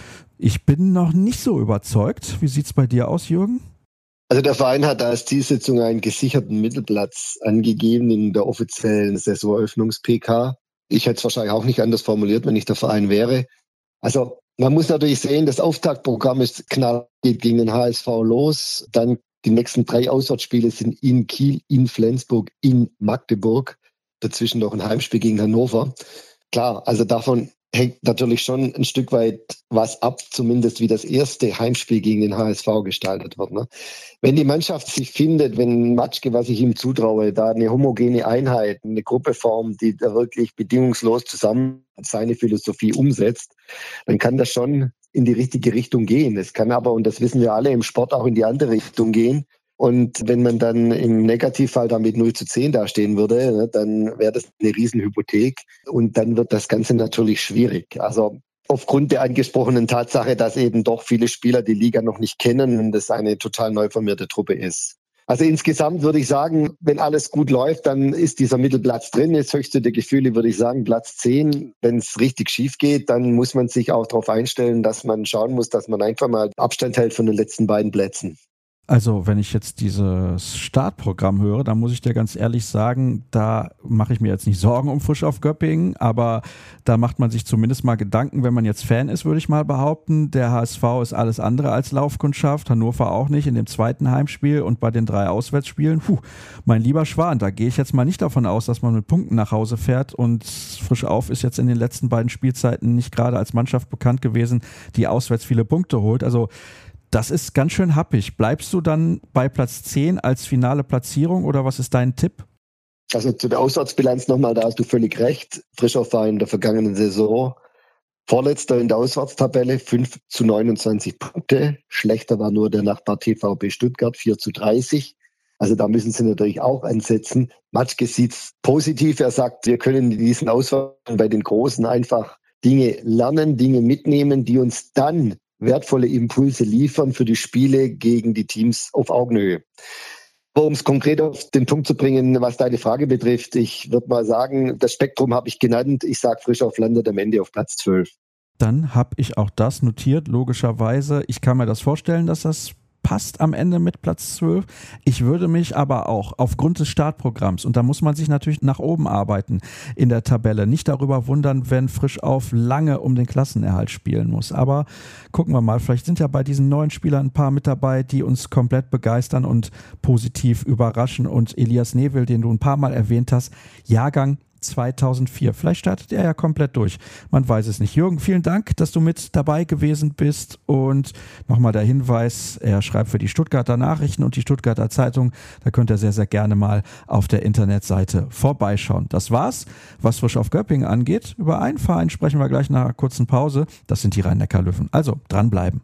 Ich bin noch nicht so überzeugt. Wie sieht es bei dir aus, Jürgen? Also der Verein hat als Zielsetzung einen gesicherten Mittelplatz angegeben in der offiziellen Saisoneröffnungs-P K. Ich hätte es wahrscheinlich auch nicht anders formuliert, wenn ich der Verein wäre. Also man muss natürlich sehen, das Auftaktprogramm ist knall, geht gegen den H S V los. Dann die nächsten drei Auswärtsspiele sind in Kiel, in Flensburg, in Magdeburg. Dazwischen noch ein Heimspiel gegen Hannover. Klar, also davon hängt natürlich schon ein Stück weit was ab, zumindest wie das erste Heimspiel gegen den H S V gestaltet wird. Ne? Wenn die Mannschaft sich findet, wenn Matschke, was ich ihm zutraue, da eine homogene Einheit, eine Gruppe formt, die da wirklich bedingungslos zusammen seine Philosophie umsetzt, dann kann das schon in die richtige Richtung gehen. Es kann aber, und das wissen wir alle, im Sport auch in die andere Richtung gehen. Und wenn man dann im Negativfall da mit null zu zehn dastehen würde, ne, dann wäre das eine Riesenhypothek und dann wird das Ganze natürlich schwierig. Also aufgrund der angesprochenen Tatsache, dass eben doch viele Spieler die Liga noch nicht kennen und es eine total neu formierte Truppe ist. Also insgesamt würde ich sagen, wenn alles gut läuft, dann ist dieser Mittelplatz drin. Jetzt höchste der Gefühle würde ich sagen Platz zehn. Wenn es richtig schief geht, dann muss man sich auch darauf einstellen, dass man schauen muss, dass man einfach mal Abstand hält von den letzten beiden Plätzen. Also wenn ich jetzt dieses Startprogramm höre, dann muss ich dir ganz ehrlich sagen, da mache ich mir jetzt nicht Sorgen um Frisch auf Göppingen, aber da macht man sich zumindest mal Gedanken, wenn man jetzt Fan ist, würde ich mal behaupten. Der H S V ist alles andere als Laufkundschaft, Hannover auch nicht in dem zweiten Heimspiel und bei den drei Auswärtsspielen. Puh, mein lieber Schwan, da gehe ich jetzt mal nicht davon aus, dass man mit Punkten nach Hause fährt und Frisch auf ist jetzt in den letzten beiden Spielzeiten nicht gerade als Mannschaft bekannt gewesen, die auswärts viele Punkte holt. Also das ist ganz schön happig. Bleibst du dann bei Platz zehn als finale Platzierung oder was ist dein Tipp? Also zu der Auswärtsbilanz nochmal, da hast du völlig recht. Frischhoff war in der vergangenen Saison Vorletzter in der Auswärtstabelle, fünf zu neunundzwanzig Punkte. Schlechter war nur der Nachbar T V B Stuttgart, vier zu dreißig. Also da müssen sie natürlich auch ansetzen. Matschke sieht es positiv. Er sagt, wir können in diesen Auswahlungen bei den Großen einfach Dinge lernen, Dinge mitnehmen, die uns dann wertvolle Impulse liefern für die Spiele gegen die Teams auf Augenhöhe. Um es konkret auf den Punkt zu bringen, was deine Frage betrifft, ich würde mal sagen, das Spektrum habe ich genannt. Ich sage, Frischhoff landet am Ende auf Platz zwölf. Dann habe ich auch das notiert, logischerweise. Ich kann mir das vorstellen, dass das passt am Ende mit Platz zwölf. Ich würde mich aber auch aufgrund des Startprogramms, und da muss man sich natürlich nach oben arbeiten in der Tabelle, nicht darüber wundern, wenn Frisch-Auf lange um den Klassenerhalt spielen muss. Aber gucken wir mal, vielleicht sind ja bei diesen neuen Spielern ein paar mit dabei, die uns komplett begeistern und positiv überraschen. Und Elias Newell, den du ein paar Mal erwähnt hast, Jahrgang zweitausendvier. Vielleicht startet er ja komplett durch. Man weiß es nicht. Jürgen, vielen Dank, dass du mit dabei gewesen bist. Und nochmal der Hinweis, er schreibt für die Stuttgarter Nachrichten und die Stuttgarter Zeitung. Da könnt ihr sehr, sehr gerne mal auf der Internetseite vorbeischauen. Das war's, was Frisch auf Göppingen angeht. Über einen Verein sprechen wir gleich nach einer kurzen Pause. Das sind die Rhein-Neckar-Löwen. Also dranbleiben.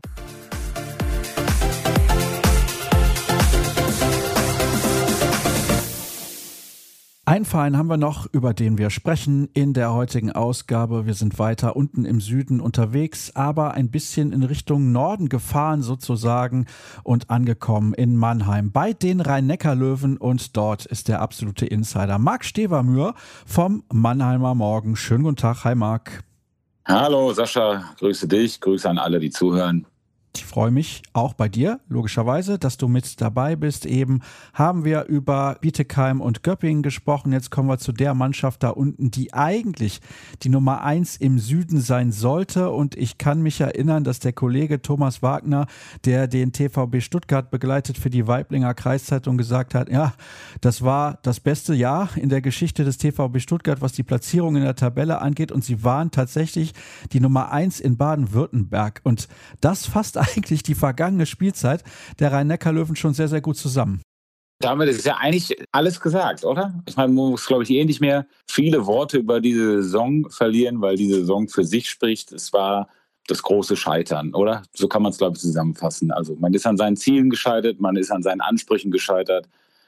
Einen Verein haben wir noch, über den wir sprechen in der heutigen Ausgabe. Wir sind weiter unten im Süden unterwegs, aber ein bisschen in Richtung Norden gefahren sozusagen und angekommen in Mannheim bei den Rhein-Neckar-Löwen und dort ist der absolute Insider Marc Stevermühr vom Mannheimer Morgen. Schönen guten Tag, hi Marc. Hallo Sascha, grüße dich, grüße an alle, die zuhören. Ich freue mich auch bei dir, logischerweise, dass du mit dabei bist. Eben haben wir über Bietigheim und Göppingen gesprochen. Jetzt kommen wir zu der Mannschaft da unten, die eigentlich die Nummer eins im Süden sein sollte. Und ich kann mich erinnern, dass der Kollege Thomas Wagner, der den T V B Stuttgart begleitet für die Waiblinger Kreiszeitung, gesagt hat, ja, das war das beste Jahr in der Geschichte des T V B Stuttgart, was die Platzierung in der Tabelle angeht. Und sie waren tatsächlich die Nummer eins in Baden-Württemberg. Und das fasst eigentlich die vergangene Spielzeit der Rhein-Neckar-Löwen schon sehr, sehr gut zusammen. Damit ist ja eigentlich alles gesagt, oder? Ich meine, man muss, glaube ich, eh nicht mehr viele Worte über diese Saison verlieren, weil diese Saison für sich spricht. Es war das große Scheitern, oder? So kann man es, glaube ich, zusammenfassen. Also man ist an seinen Zielen gescheitert, man ist an seinen Ansprüchen gescheitert.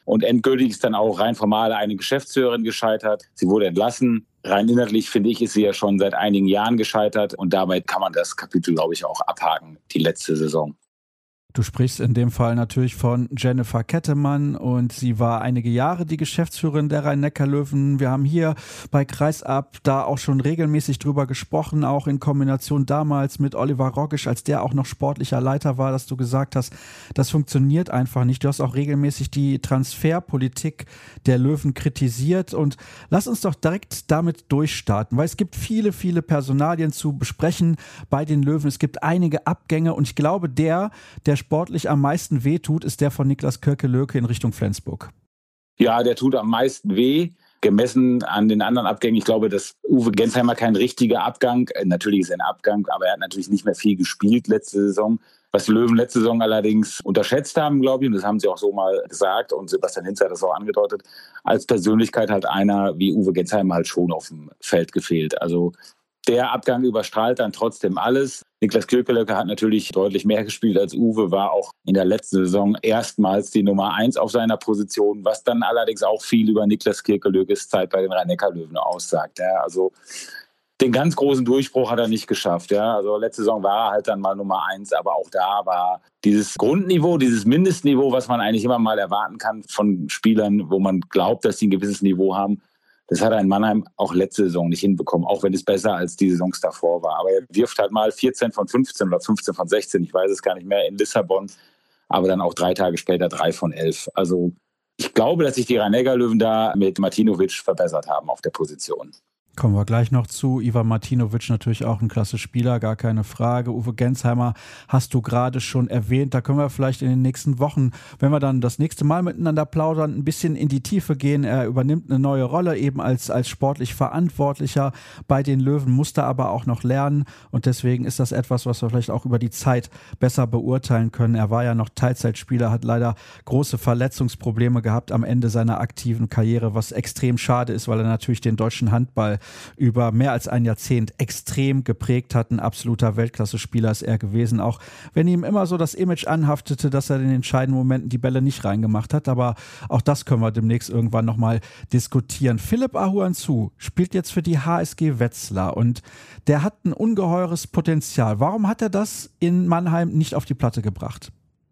Und endgültig ist dann auch rein formal eine Geschäftsführerin gescheitert. Sie wurde entlassen. Rein inhaltlich, finde ich, ist sie ja schon seit einigen Jahren gescheitert. Und damit kann man das Kapitel, glaube ich, auch abhaken, die letzte Saison. Du sprichst in dem Fall natürlich von Jennifer Kettemann und sie war einige Jahre die Geschäftsführerin der Rhein-Neckar-Löwen. Wir haben hier bei Kreisab da auch schon regelmäßig drüber gesprochen, auch in Kombination damals mit Oliver Rogisch, als der auch noch sportlicher Leiter war, dass du gesagt hast, das funktioniert einfach nicht. Du hast auch regelmäßig die Transferpolitik der Löwen kritisiert und lass uns doch direkt damit durchstarten, weil es gibt viele, viele Personalien zu besprechen bei den Löwen. Es gibt einige Abgänge und ich glaube, der, der sportlich am meisten weh tut, ist der von Niklas Kirkelöke in Richtung Flensburg. Ja, der tut am meisten weh, gemessen an den anderen Abgängen. Ich glaube, dass Uwe Gensheimer kein richtiger Abgang, natürlich ist er ein Abgang, aber er hat natürlich nicht mehr viel gespielt letzte Saison. Was die Löwen letzte Saison allerdings unterschätzt haben, glaube ich, und das haben sie auch so mal gesagt und Sebastian Hinz hat das auch angedeutet, als Persönlichkeit hat einer wie Uwe Gensheimer halt schon auf dem Feld gefehlt. Also der Abgang überstrahlt dann trotzdem alles. Niklas Kirkelöke hat natürlich deutlich mehr gespielt als Uwe, war auch in der letzten Saison erstmals die Nummer eins auf seiner Position, was dann allerdings auch viel über Niklas Kirkelökes Zeit bei den Rhein-Neckar-Löwen aussagt. Ja, also den ganz großen Durchbruch hat er nicht geschafft. Ja. Also letzte Saison war er halt dann mal Nummer eins, aber auch da war dieses Grundniveau, dieses Mindestniveau, was man eigentlich immer mal erwarten kann von Spielern, wo man glaubt, dass sie ein gewisses Niveau haben, das hat er in Mannheim auch letzte Saison nicht hinbekommen, auch wenn es besser als die Saisons davor war. Aber er wirft halt mal vierzehn von fünfzehn oder fünfzehn von sechzehn, ich weiß es gar nicht mehr, in Lissabon, aber dann auch drei Tage später drei von elf. Also ich glaube, dass sich die Rhein-Neckar-Löwen da mit Martinovic verbessert haben auf der Position. Kommen wir gleich noch zu. Ivan Martinovic natürlich auch ein klasse Spieler, gar keine Frage. Uwe Gensheimer hast du gerade schon erwähnt. Da können wir vielleicht in den nächsten Wochen, wenn wir dann das nächste Mal miteinander plaudern, ein bisschen in die Tiefe gehen. Er übernimmt eine neue Rolle eben als, als sportlich Verantwortlicher bei den Löwen, musste aber auch noch lernen und deswegen ist das etwas, was wir vielleicht auch über die Zeit besser beurteilen können. Er war ja noch Teilzeitspieler, hat leider große Verletzungsprobleme gehabt am Ende seiner aktiven Karriere, was extrem schade ist, weil er natürlich den deutschen Handball über mehr als ein Jahrzehnt extrem geprägt hat. Ein absoluter Weltklasse-Spieler ist er gewesen, auch wenn ihm immer so das Image anhaftete, dass er in den entscheidenden Momenten die Bälle nicht reingemacht hat. Aber auch das können wir demnächst irgendwann nochmal diskutieren. Philipp Ahuanzu spielt jetzt für die H S G Wetzlar und der hat ein ungeheures Potenzial. Warum hat er das in Mannheim nicht auf die Platte gebracht?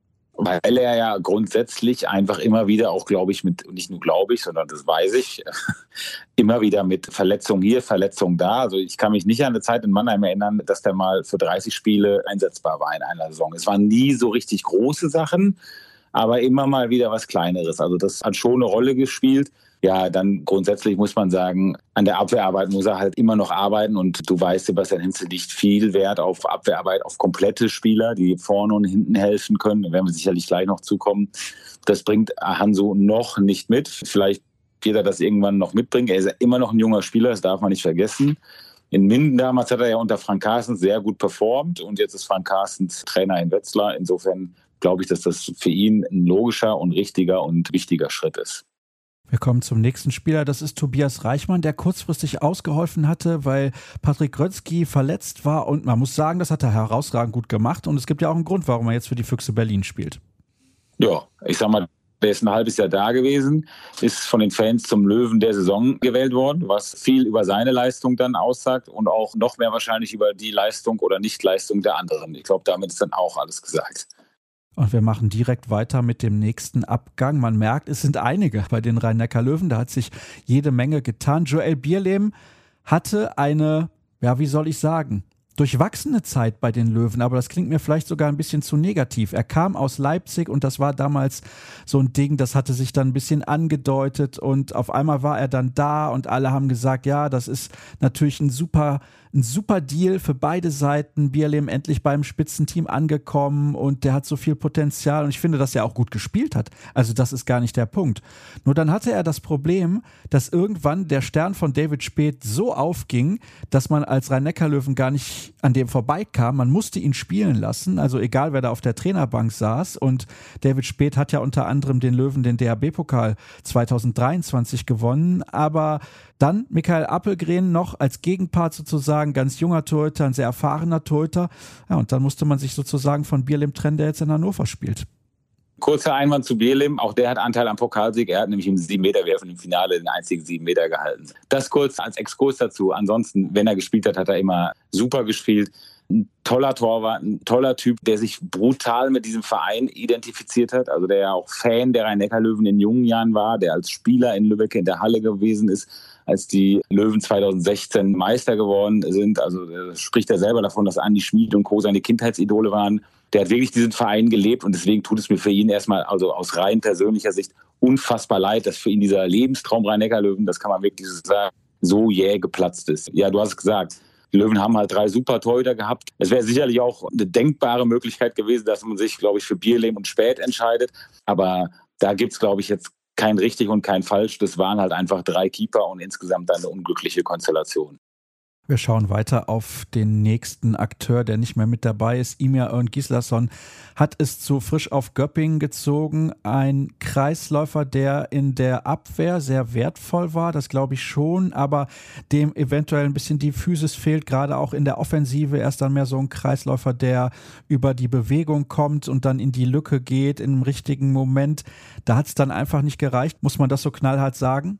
Weil er ja grundsätzlich einfach immer wieder auch, glaube ich, mit, nicht nur glaube ich, sondern das weiß ich, immer wieder mit Verletzung hier, Verletzung da. Also ich kann mich nicht an eine Zeit in Mannheim erinnern, dass der mal für dreißig Spiele einsetzbar war in einer Saison. Es waren nie so richtig große Sachen, aber immer mal wieder was Kleineres. Also das hat schon eine Rolle gespielt. Ja, dann grundsätzlich muss man sagen, an der Abwehrarbeit muss er halt immer noch arbeiten und du weißt, Sebastian Hinze legt viel Wert auf Abwehrarbeit, auf komplette Spieler, die vorne und hinten helfen können. Da werden wir sicherlich gleich noch zukommen. Das bringt Ahuanzu noch nicht mit. Vielleicht wird er das irgendwann noch mitbringen. Er ist ja immer noch ein junger Spieler, das darf man nicht vergessen. In Minden damals hat er ja unter Frank Carstens sehr gut performt und jetzt ist Frank Carstens Trainer in Wetzlar. Insofern glaube ich, dass das für ihn ein logischer und richtiger und wichtiger Schritt ist. Wir kommen zum nächsten Spieler, das ist Tobias Reichmann, der kurzfristig ausgeholfen hatte, weil Patrick Grötzky verletzt war und man muss sagen, das hat er herausragend gut gemacht und es gibt ja auch einen Grund, warum er jetzt für die Füchse Berlin spielt. Ja, ich sag mal, der ist ein halbes Jahr da gewesen, ist von den Fans zum Löwen der Saison gewählt worden, was viel über seine Leistung dann aussagt und auch noch mehr wahrscheinlich über die Leistung oder Nichtleistung der anderen. Ich glaube, damit ist dann auch alles gesagt. Und wir machen direkt weiter mit dem nächsten Abgang. Man merkt, es sind einige bei den Rhein-Neckar-Löwen. Da hat sich jede Menge getan. Joel Bierlehm hatte eine, ja, wie soll ich sagen, durchwachsene Zeit bei den Löwen, aber das klingt mir vielleicht sogar ein bisschen zu negativ. Er kam aus Leipzig und das war damals so ein Ding, das hatte sich dann ein bisschen angedeutet und auf einmal war er dann da und alle haben gesagt, ja, das ist natürlich ein super Ein super Deal für beide Seiten. Bierlehm endlich beim Spitzenteam angekommen und der hat so viel Potenzial und ich finde, dass er auch gut gespielt hat. Also das ist gar nicht der Punkt. Nur dann hatte er das Problem, dass irgendwann der Stern von David Späth so aufging, dass man als Rhein-Neckar-Löwen gar nicht an dem vorbeikam. Man musste ihn spielen lassen, also egal wer da auf der Trainerbank saß und David Späth hat ja unter anderem den Löwen den D H B-Pokal zwanzig dreiundzwanzig gewonnen, aber dann Michael Appelgren noch als Gegenpart sozusagen, ganz junger Torhüter, ein sehr erfahrener Torhüter. Ja, und dann musste man sich sozusagen von Bierlehm trennen, der jetzt in Hannover spielt. Kurzer Einwand zu Bielim, auch der hat Anteil am Pokalsieg. Er hat nämlich im sieben-Meter-Werfen im Finale den einzigen sieben Meter gehalten. Das kurz als Exkurs dazu. Ansonsten, wenn er gespielt hat, hat er immer super gespielt. Ein toller Torwart, ein toller Typ, der sich brutal mit diesem Verein identifiziert hat. Also der ja auch Fan der Rhein-Neckar-Löwen in jungen Jahren war, der als Spieler in Lübeck in der Halle gewesen ist, als die Löwen zweitausendsechzehn Meister geworden sind. Also äh, spricht er selber davon, dass Andi Schmid und Co. seine Kindheitsidole waren. Der hat wirklich diesen Verein gelebt und deswegen tut es mir für ihn erstmal, also aus rein persönlicher Sicht, unfassbar leid, dass für ihn dieser Lebenstraum Rhein-Neckar-Löwen, das kann man wirklich sagen, so jäh geplatzt ist. Ja, du hast es gesagt. Die Löwen haben halt drei super Torhüter gehabt. Es wäre sicherlich auch eine denkbare Möglichkeit gewesen, dass man sich, glaube ich, für Bierlehm und Späth entscheidet. Aber da gibt es, glaube ich, jetzt kein richtig und kein falsch. Das waren halt einfach drei Keeper und insgesamt eine unglückliche Konstellation. Wir schauen weiter auf den nächsten Akteur, der nicht mehr mit dabei ist. Ymir Örn Gislason hat es zu Frisch auf Göppingen gezogen. Ein Kreisläufer, der in der Abwehr sehr wertvoll war, das glaube ich schon, aber dem eventuell ein bisschen die Physis fehlt, gerade auch in der Offensive. Er ist dann mehr so ein Kreisläufer, der über die Bewegung kommt und dann in die Lücke geht im richtigen Moment. Da hat es dann einfach nicht gereicht. Muss man das so knallhart sagen?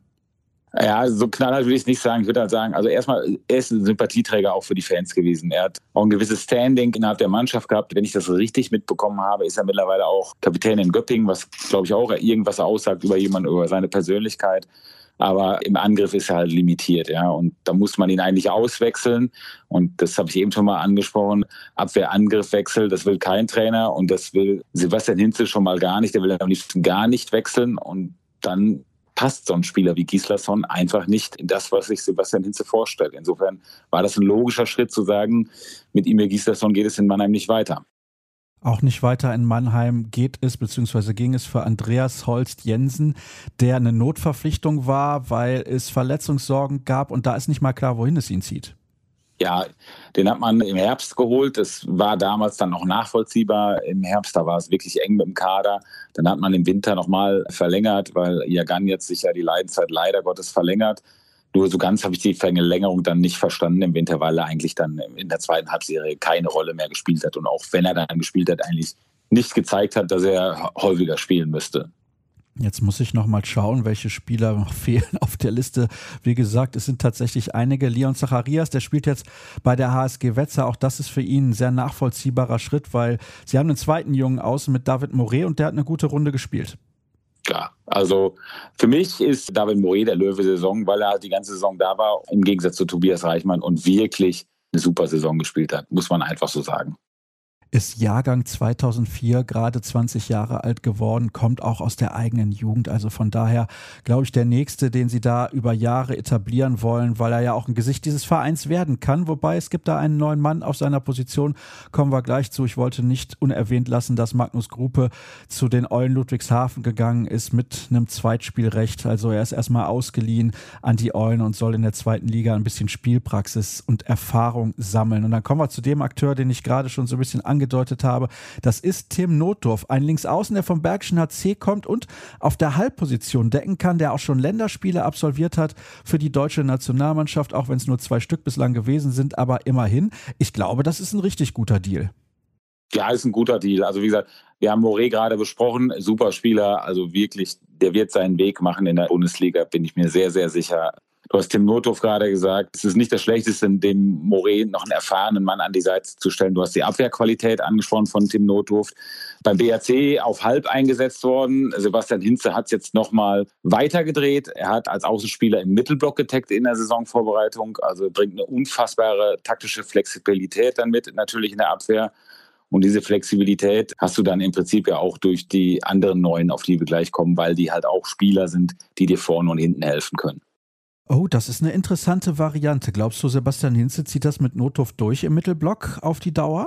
Ja, so knallhart würde ich es nicht sagen. Ich würde halt sagen, also erstmal, er ist ein Sympathieträger auch für die Fans gewesen. Er hat auch ein gewisses Standing innerhalb der Mannschaft gehabt. Wenn ich das richtig mitbekommen habe, ist er mittlerweile auch Kapitän in Göppingen, was, glaube ich, auch irgendwas aussagt über jemanden, über seine Persönlichkeit. Aber im Angriff ist er halt limitiert, ja. Und da muss man ihn eigentlich auswechseln. Und das habe ich eben schon mal angesprochen. Abwehr-Angriff-Wechsel, das will kein Trainer. Und das will Sebastian Hinze schon mal gar nicht. Der will am liebsten gar nicht wechseln. Und dann passt so ein Spieler wie Gislason einfach nicht in das, was sich Sebastian Hinze vorstellt. Insofern war das ein logischer Schritt zu sagen, mit Ymir Gislason geht es in Mannheim nicht weiter. Auch nicht weiter in Mannheim geht es, beziehungsweise ging es für Andreas Holst Jensen, der eine Notverpflichtung war, weil es Verletzungssorgen gab und da ist nicht mal klar, wohin es ihn zieht. Ja, den hat man im Herbst geholt. Das war damals dann auch nachvollziehbar. Im Herbst, da war es wirklich eng mit dem Kader. Dann hat man im Winter nochmal verlängert, weil Jagan jetzt sich ja die Leidenzeit leider Gottes verlängert. Nur so ganz habe ich die Verlängerung dann nicht verstanden im Winter, weil er eigentlich dann in der zweiten Halbserie keine Rolle mehr gespielt hat. Und auch wenn er dann gespielt hat, eigentlich nicht gezeigt hat, dass er häufiger spielen müsste. Jetzt muss ich noch mal schauen, welche Spieler noch fehlen auf der Liste. Wie gesagt, es sind tatsächlich einige. Leon Zacharias, der spielt jetzt bei der H S G Wetzlar. Auch das ist für ihn ein sehr nachvollziehbarer Schritt, weil sie haben einen zweiten Jungen außen mit David Moret und der hat eine gute Runde gespielt. Ja, also für mich ist David Moret der Löwe der Saison, weil er halt die ganze Saison da war, im Gegensatz zu Tobias Reichmann und wirklich eine super Saison gespielt hat, muss man einfach so sagen. Ist Jahrgang zweitausendvier, gerade zwanzig Jahre alt geworden, kommt auch aus der eigenen Jugend. Also von daher, glaube ich, der Nächste, den sie da über Jahre etablieren wollen, weil er ja auch ein Gesicht dieses Vereins werden kann. Wobei es gibt da einen neuen Mann auf seiner Position, kommen wir gleich zu. Ich wollte nicht unerwähnt lassen, dass Magnus Grupe zu den Eulen Ludwigshafen gegangen ist mit einem Zweitspielrecht. Also er ist erstmal ausgeliehen an die Eulen und soll in der zweiten Liga ein bisschen Spielpraxis und Erfahrung sammeln. Und dann kommen wir zu dem Akteur, den ich gerade schon so ein bisschen angedeutet habe. Das ist Tim Notdurf, ein Linksaußen, der vom Bergischen H C kommt und auf der Halbposition decken kann, der auch schon Länderspiele absolviert hat für die deutsche Nationalmannschaft, auch wenn es nur zwei Stück bislang gewesen sind, aber immerhin. Ich glaube, das ist ein richtig guter Deal. Ja, ist ein guter Deal. Also wie gesagt, wir haben Moret gerade besprochen, super Spieler, also wirklich, der wird seinen Weg machen in der Bundesliga, bin ich mir sehr, sehr sicher. Du hast Tim Notdurf gerade gesagt, es ist nicht das Schlechteste, dem Moret noch einen erfahrenen Mann an die Seite zu stellen. Du hast die Abwehrqualität angesprochen von Tim Notdurf. Beim B R C auf halb eingesetzt worden. Sebastian Hinze hat es jetzt nochmal weitergedreht. Er hat als Außenspieler im Mittelblock getaggt in der Saisonvorbereitung. Also bringt eine unfassbare taktische Flexibilität dann mit, natürlich in der Abwehr. Und diese Flexibilität hast du dann im Prinzip ja auch durch die anderen Neuen, auf die wir gleich kommen, weil die halt auch Spieler sind, die dir vorne und hinten helfen können. Oh, das ist eine interessante Variante. Glaubst du, Sebastian Hinze zieht das mit Notdurf durch im Mittelblock auf die Dauer?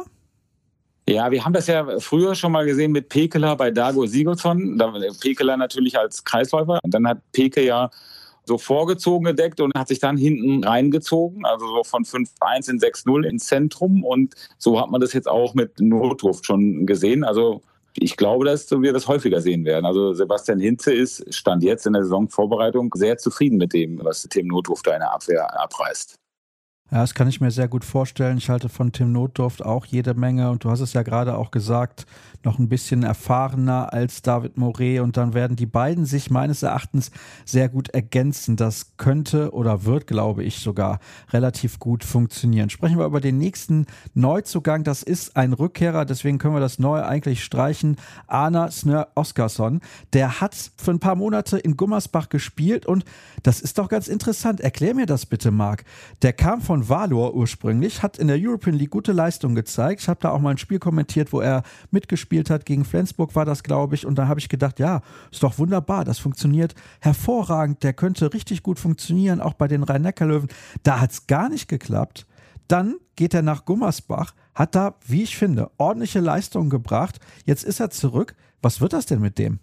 Ja, wir haben das ja früher schon mal gesehen mit Pekeler bei Dago Sigurdsson. Pekeler natürlich als Kreisläufer. Und dann hat Peke ja so vorgezogen gedeckt und hat sich dann hinten reingezogen. Also so von fünf eins in sechs null ins Zentrum. Und so hat man das jetzt auch mit Notdurf schon gesehen. Also ich glaube, dass wir das häufiger sehen werden. Also Sebastian Hinze ist, stand jetzt in der Saisonvorbereitung, sehr zufrieden mit dem, was Tim Notdurf da in der Abwehr abreißt. Ja, das kann ich mir sehr gut vorstellen. Ich halte von Tim Notdurft auch jede Menge und du hast es ja gerade auch gesagt, noch ein bisschen erfahrener als David Moret und dann werden die beiden sich meines Erachtens sehr gut ergänzen. Das könnte oder wird, glaube ich, sogar relativ gut funktionieren. Sprechen wir über den nächsten Neuzugang. Das ist ein Rückkehrer, deswegen können wir das Neue eigentlich streichen. Arnar Snør Oskarsson, der hat für ein paar Monate in Gummersbach gespielt und das ist doch ganz interessant. Erklär mir das bitte, Marc. Der kam von Valur ursprünglich, hat in der European League gute Leistung gezeigt. Ich habe da auch mal ein Spiel kommentiert, wo er mitgespielt hat. Gegen Flensburg war das, glaube ich. Und da habe ich gedacht, ja, ist doch wunderbar. Das funktioniert hervorragend. Der könnte richtig gut funktionieren, auch bei den Rhein-Neckar-Löwen. Da hat es gar nicht geklappt. Dann geht er nach Gummersbach, hat da, wie ich finde, ordentliche Leistungen gebracht. Jetzt ist er zurück. Was wird das denn mit dem?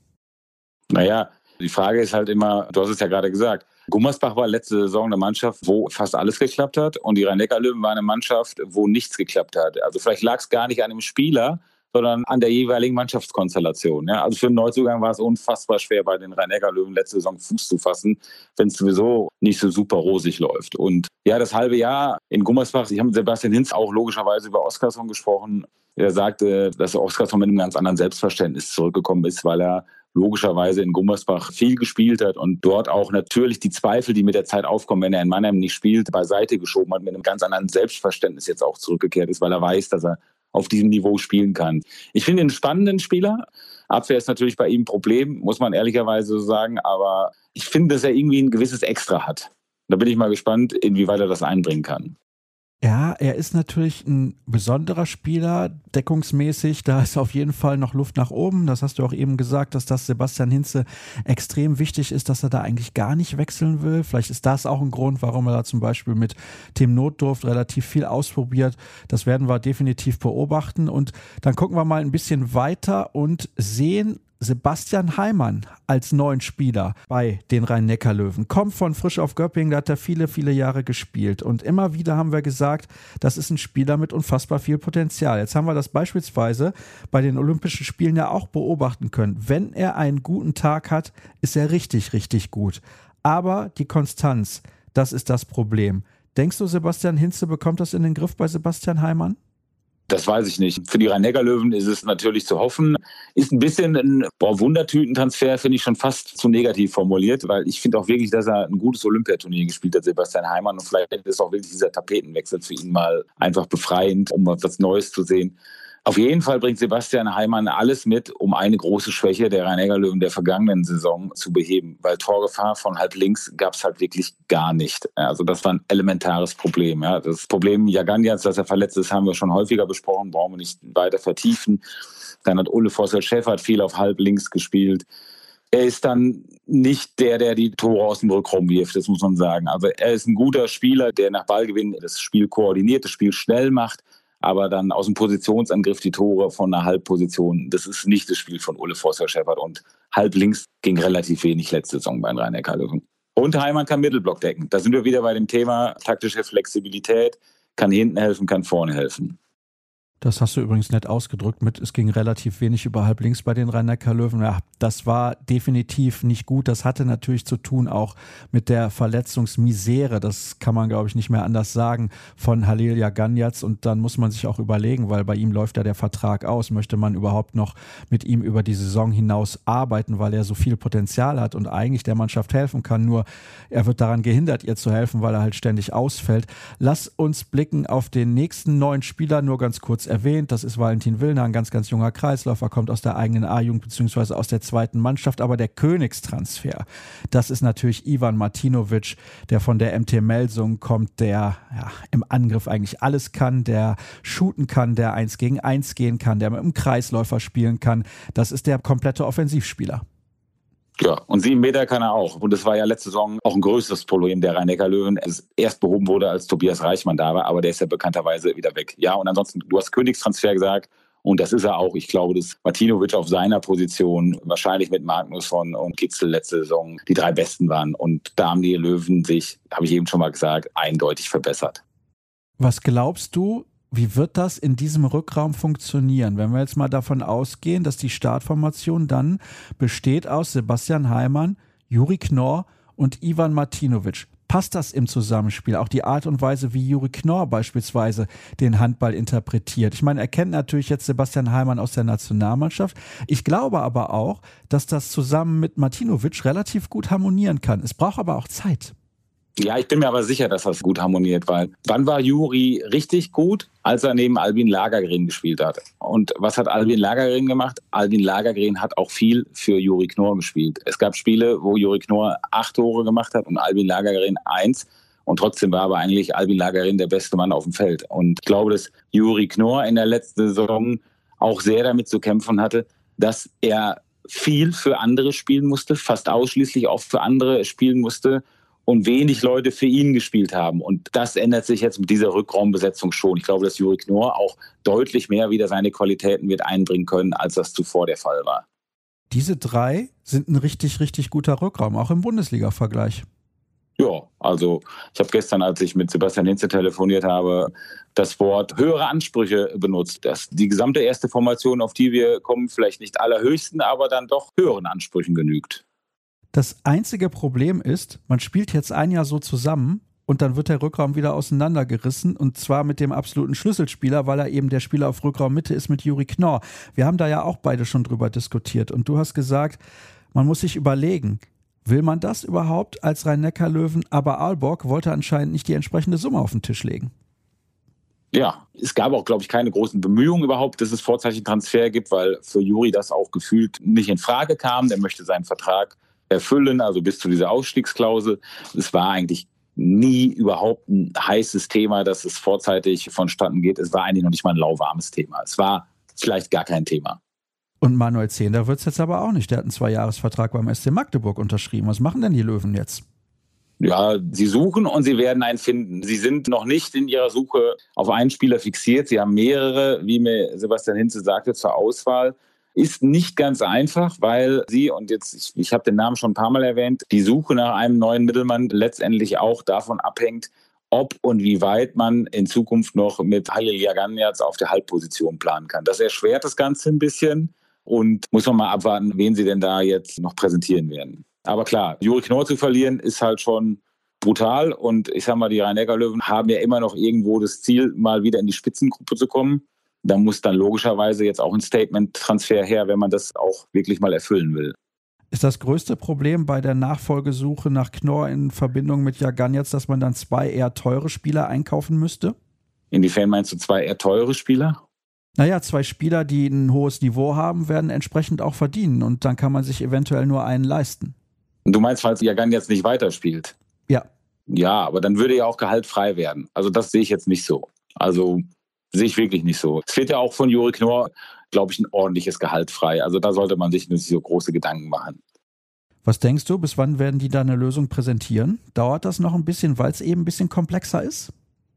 Naja, die Frage ist halt immer, du hast es ja gerade gesagt, Gummersbach war letzte Saison eine Mannschaft, wo fast alles geklappt hat und die Rhein-Neckar-Löwen war eine Mannschaft, wo nichts geklappt hat. Also vielleicht lag es gar nicht an dem Spieler, sondern an der jeweiligen Mannschaftskonstellation. Ja, also für einen Neuzugang war es unfassbar schwer, bei den Rhein-Neckar-Löwen letzte Saison Fuß zu fassen, wenn es sowieso nicht so super rosig läuft. Und ja, das halbe Jahr in Gummersbach, ich habe mit Sebastian Hinz auch logischerweise über Oskarsson gesprochen. Er sagte, dass Oskarsson mit einem ganz anderen Selbstverständnis zurückgekommen ist, weil er logischerweise in Gummersbach viel gespielt hat und dort auch natürlich die Zweifel, die mit der Zeit aufkommen, wenn er in Mannheim nicht spielt, beiseite geschoben hat, mit einem ganz anderen Selbstverständnis jetzt auch zurückgekehrt ist, weil er weiß, dass er auf diesem Niveau spielen kann. Ich finde ihn einen spannenden Spieler. Abwehr ist natürlich bei ihm ein Problem, muss man ehrlicherweise so sagen, aber ich finde, dass er irgendwie ein gewisses Extra hat. Da bin ich mal gespannt, inwieweit er das einbringen kann. Ja, er ist natürlich ein besonderer Spieler, deckungsmäßig, da ist auf jeden Fall noch Luft nach oben, das hast du auch eben gesagt, dass das Sebastian Hinze extrem wichtig ist, dass er da eigentlich gar nicht wechseln will, vielleicht ist das auch ein Grund, warum er da zum Beispiel mit Tim Notdurft relativ viel ausprobiert, das werden wir definitiv beobachten und dann gucken wir mal ein bisschen weiter und sehen Sebastian Heimann als neuen Spieler bei den Rhein-Neckar-Löwen. Kommt von Frisch auf Göppingen, da hat er viele, viele Jahre gespielt. Und immer wieder haben wir gesagt, das ist ein Spieler mit unfassbar viel Potenzial. Jetzt haben wir das beispielsweise bei den Olympischen Spielen ja auch beobachten können. Wenn er einen guten Tag hat, ist er richtig, richtig gut. Aber die Konstanz, das ist das Problem. Denkst du, Sebastian Hinze bekommt das in den Griff bei Sebastian Heimann? Das weiß ich nicht. Für die Rhein-Neckar-Löwen ist es natürlich zu hoffen. Ist ein bisschen ein boah, Wundertütentransfer, finde ich schon fast zu negativ formuliert, weil ich finde auch wirklich, dass er ein gutes Olympiaturnier gespielt hat, Sebastian Heimann. Und vielleicht ist auch wirklich dieser Tapetenwechsel für ihn mal einfach befreiend, um was Neues zu sehen. Auf jeden Fall bringt Sebastian Heimann alles mit, um eine große Schwäche der Rhein-Neckar-Löwen der vergangenen Saison zu beheben. Weil Torgefahr von halb links gab es halt wirklich gar nicht. Also das war ein elementares Problem. Ja. Das Problem Jaganjac, dass er verletzt ist, haben wir schon häufiger besprochen, brauchen wir nicht weiter vertiefen. Dann hat Ole Vossel-Schäffert viel auf halb links gespielt. Er ist dann nicht der, der die Tore aus dem Rückraum wirft, das muss man sagen. Also er ist ein guter Spieler, der nach Ballgewinn das Spiel koordiniert, das Spiel schnell macht, aber dann aus dem Positionsangriff die Tore von einer Halbposition, das ist nicht das Spiel von Ole Vossel-Schäffert. Und halb links ging relativ wenig letzte Saison bei den Rhein-Neckar-Löwen. Und Heimann kann Mittelblock decken. Da sind wir wieder bei dem Thema taktische Flexibilität. Kann hinten helfen, kann vorne helfen. Das hast du übrigens nett ausgedrückt mit, es ging relativ wenig über halb links bei den Rhein-Neckar-Löwen. Ja, das war definitiv nicht gut. Das hatte natürlich zu tun auch mit der Verletzungsmisere. Das kann man, glaube ich, nicht mehr anders sagen von Halil Jaganjac. Und dann muss man sich auch überlegen, weil bei ihm läuft ja der Vertrag aus. Möchte man überhaupt noch mit ihm über die Saison hinaus arbeiten, weil er so viel Potenzial hat und eigentlich der Mannschaft helfen kann. Nur er wird daran gehindert, ihr zu helfen, weil er halt ständig ausfällt. Lass uns blicken auf den nächsten neuen Spieler, nur ganz kurz erwähnt, das ist Valentin Willner, ein ganz, ganz junger Kreisläufer, kommt aus der eigenen A-Jugend beziehungsweise aus der zweiten Mannschaft, aber der Königstransfer, das ist natürlich Ivan Martinovic, der von der M T Melsung kommt, der ja, im Angriff eigentlich alles kann, der shooten kann, der eins gegen eins gehen kann, der mit einem Kreisläufer spielen kann, das ist der komplette Offensivspieler. Ja, und sieben Meter kann er auch. Und das war ja letzte Saison auch ein größeres Problem der Rhein-Neckar-Löwen. Es erst behoben wurde, als Tobias Reichmann da war, aber der ist ja bekannterweise wieder weg. Ja, und ansonsten, du hast Königstransfer gesagt, und das ist er auch. Ich glaube, dass Martinovic auf seiner Position wahrscheinlich mit Magnusson und Kitzel letzte Saison die drei Besten waren. Und da haben die Löwen sich, habe ich eben schon mal gesagt, eindeutig verbessert. Was glaubst du, wie wird das in diesem Rückraum funktionieren, wenn wir jetzt mal davon ausgehen, dass die Startformation dann besteht aus Sebastian Heimann, Juri Knorr und Ivan Martinovic? Passt das im Zusammenspiel? Auch die Art und Weise, wie Juri Knorr beispielsweise den Handball interpretiert. Ich meine, er kennt natürlich jetzt Sebastian Heilmann aus der Nationalmannschaft. Ich glaube aber auch, dass das zusammen mit Martinovic relativ gut harmonieren kann. Es braucht aber auch Zeit. Ja, ich bin mir aber sicher, dass das gut harmoniert, weil wann war Juri richtig gut? Als er neben Albin Lagergren gespielt hat. Und was hat Albin Lagergren gemacht? Albin Lagergren hat auch viel für Juri Knorr gespielt. Es gab Spiele, wo Juri Knorr acht Tore gemacht hat und Albin Lagergren eins. Und trotzdem war aber eigentlich Albin Lagergren der beste Mann auf dem Feld. Und ich glaube, dass Juri Knorr in der letzten Saison auch sehr damit zu kämpfen hatte, dass er viel für andere spielen musste, fast ausschließlich auch für andere spielen musste, und wenig Leute für ihn gespielt haben. Und das ändert sich jetzt mit dieser Rückraumbesetzung schon. Ich glaube, dass Juri Knorr auch deutlich mehr wieder seine Qualitäten wird einbringen können, als das zuvor der Fall war. Diese drei sind ein richtig, richtig guter Rückraum, auch im Bundesliga-Vergleich. Ja, also ich habe gestern, als ich mit Sebastian Hinze telefoniert habe, das Wort höhere Ansprüche benutzt. Dass die gesamte erste Formation, auf die wir kommen, vielleicht nicht allerhöchsten, aber dann doch höheren Ansprüchen genügt. Das einzige Problem ist, man spielt jetzt ein Jahr so zusammen und dann wird der Rückraum wieder auseinandergerissen und zwar mit dem absoluten Schlüsselspieler, weil er eben der Spieler auf Rückraummitte ist mit Juri Knorr. Wir haben da ja auch beide schon drüber diskutiert und du hast gesagt, man muss sich überlegen, will man das überhaupt als Rhein-Neckar-Löwen? Aber Aalborg wollte anscheinend nicht die entsprechende Summe auf den Tisch legen. Ja, es gab auch, glaube ich, keine großen Bemühungen überhaupt, dass es Vorzeichen-Transfer gibt, weil für Juri das auch gefühlt nicht in Frage kam. Der möchte seinen Vertrag erfüllen, also bis zu dieser Ausstiegsklausel. Es war eigentlich nie überhaupt ein heißes Thema, dass es vorzeitig vonstatten geht. Es war eigentlich noch nicht mal ein lauwarmes Thema. Es war vielleicht gar kein Thema. Und Manuel Zehnder wird es jetzt aber auch nicht. Der hat einen Zweijahresvertrag beim S C Magdeburg unterschrieben. Was machen denn die Löwen jetzt? Ja, sie suchen und sie werden einen finden. Sie sind noch nicht in ihrer Suche auf einen Spieler fixiert. Sie haben mehrere, wie mir Sebastian Hinze sagte, zur Auswahl. Ist nicht ganz einfach, weil sie, und jetzt, ich, ich habe den Namen schon ein paar Mal erwähnt, die Suche nach einem neuen Mittelmann letztendlich auch davon abhängt, ob und wie weit man in Zukunft noch mit Halil Jaganjac auf der Halbposition planen kann. Das erschwert das Ganze ein bisschen und muss man mal abwarten, wen sie denn da jetzt noch präsentieren werden. Aber klar, Juri Knorr zu verlieren ist halt schon brutal und ich sag mal, die Rhein-Neckar-Löwen haben ja immer noch irgendwo das Ziel, mal wieder in die Spitzengruppe zu kommen. Da muss dann logischerweise jetzt auch ein Statement-Transfer her, wenn man das auch wirklich mal erfüllen will. Ist das größte Problem bei der Nachfolgesuche nach Knorr in Verbindung mit Jaganjac, dass man dann zwei eher teure Spieler einkaufen müsste? Inwiefern meinst du zwei eher teure Spieler? Naja, zwei Spieler, die ein hohes Niveau haben, werden entsprechend auch verdienen und dann kann man sich eventuell nur einen leisten. Du meinst, falls Jaganjac nicht weiterspielt? Ja. Ja, aber dann würde ja auch Gehalt frei werden. Also das sehe ich jetzt nicht so. Also sehe ich wirklich nicht so. Es wird ja auch von Juri Knorr, glaube ich, ein ordentliches Gehalt frei. Also da sollte man sich nicht so große Gedanken machen. Was denkst du, bis wann werden die da eine Lösung präsentieren? Dauert das noch ein bisschen, weil es eben ein bisschen komplexer ist?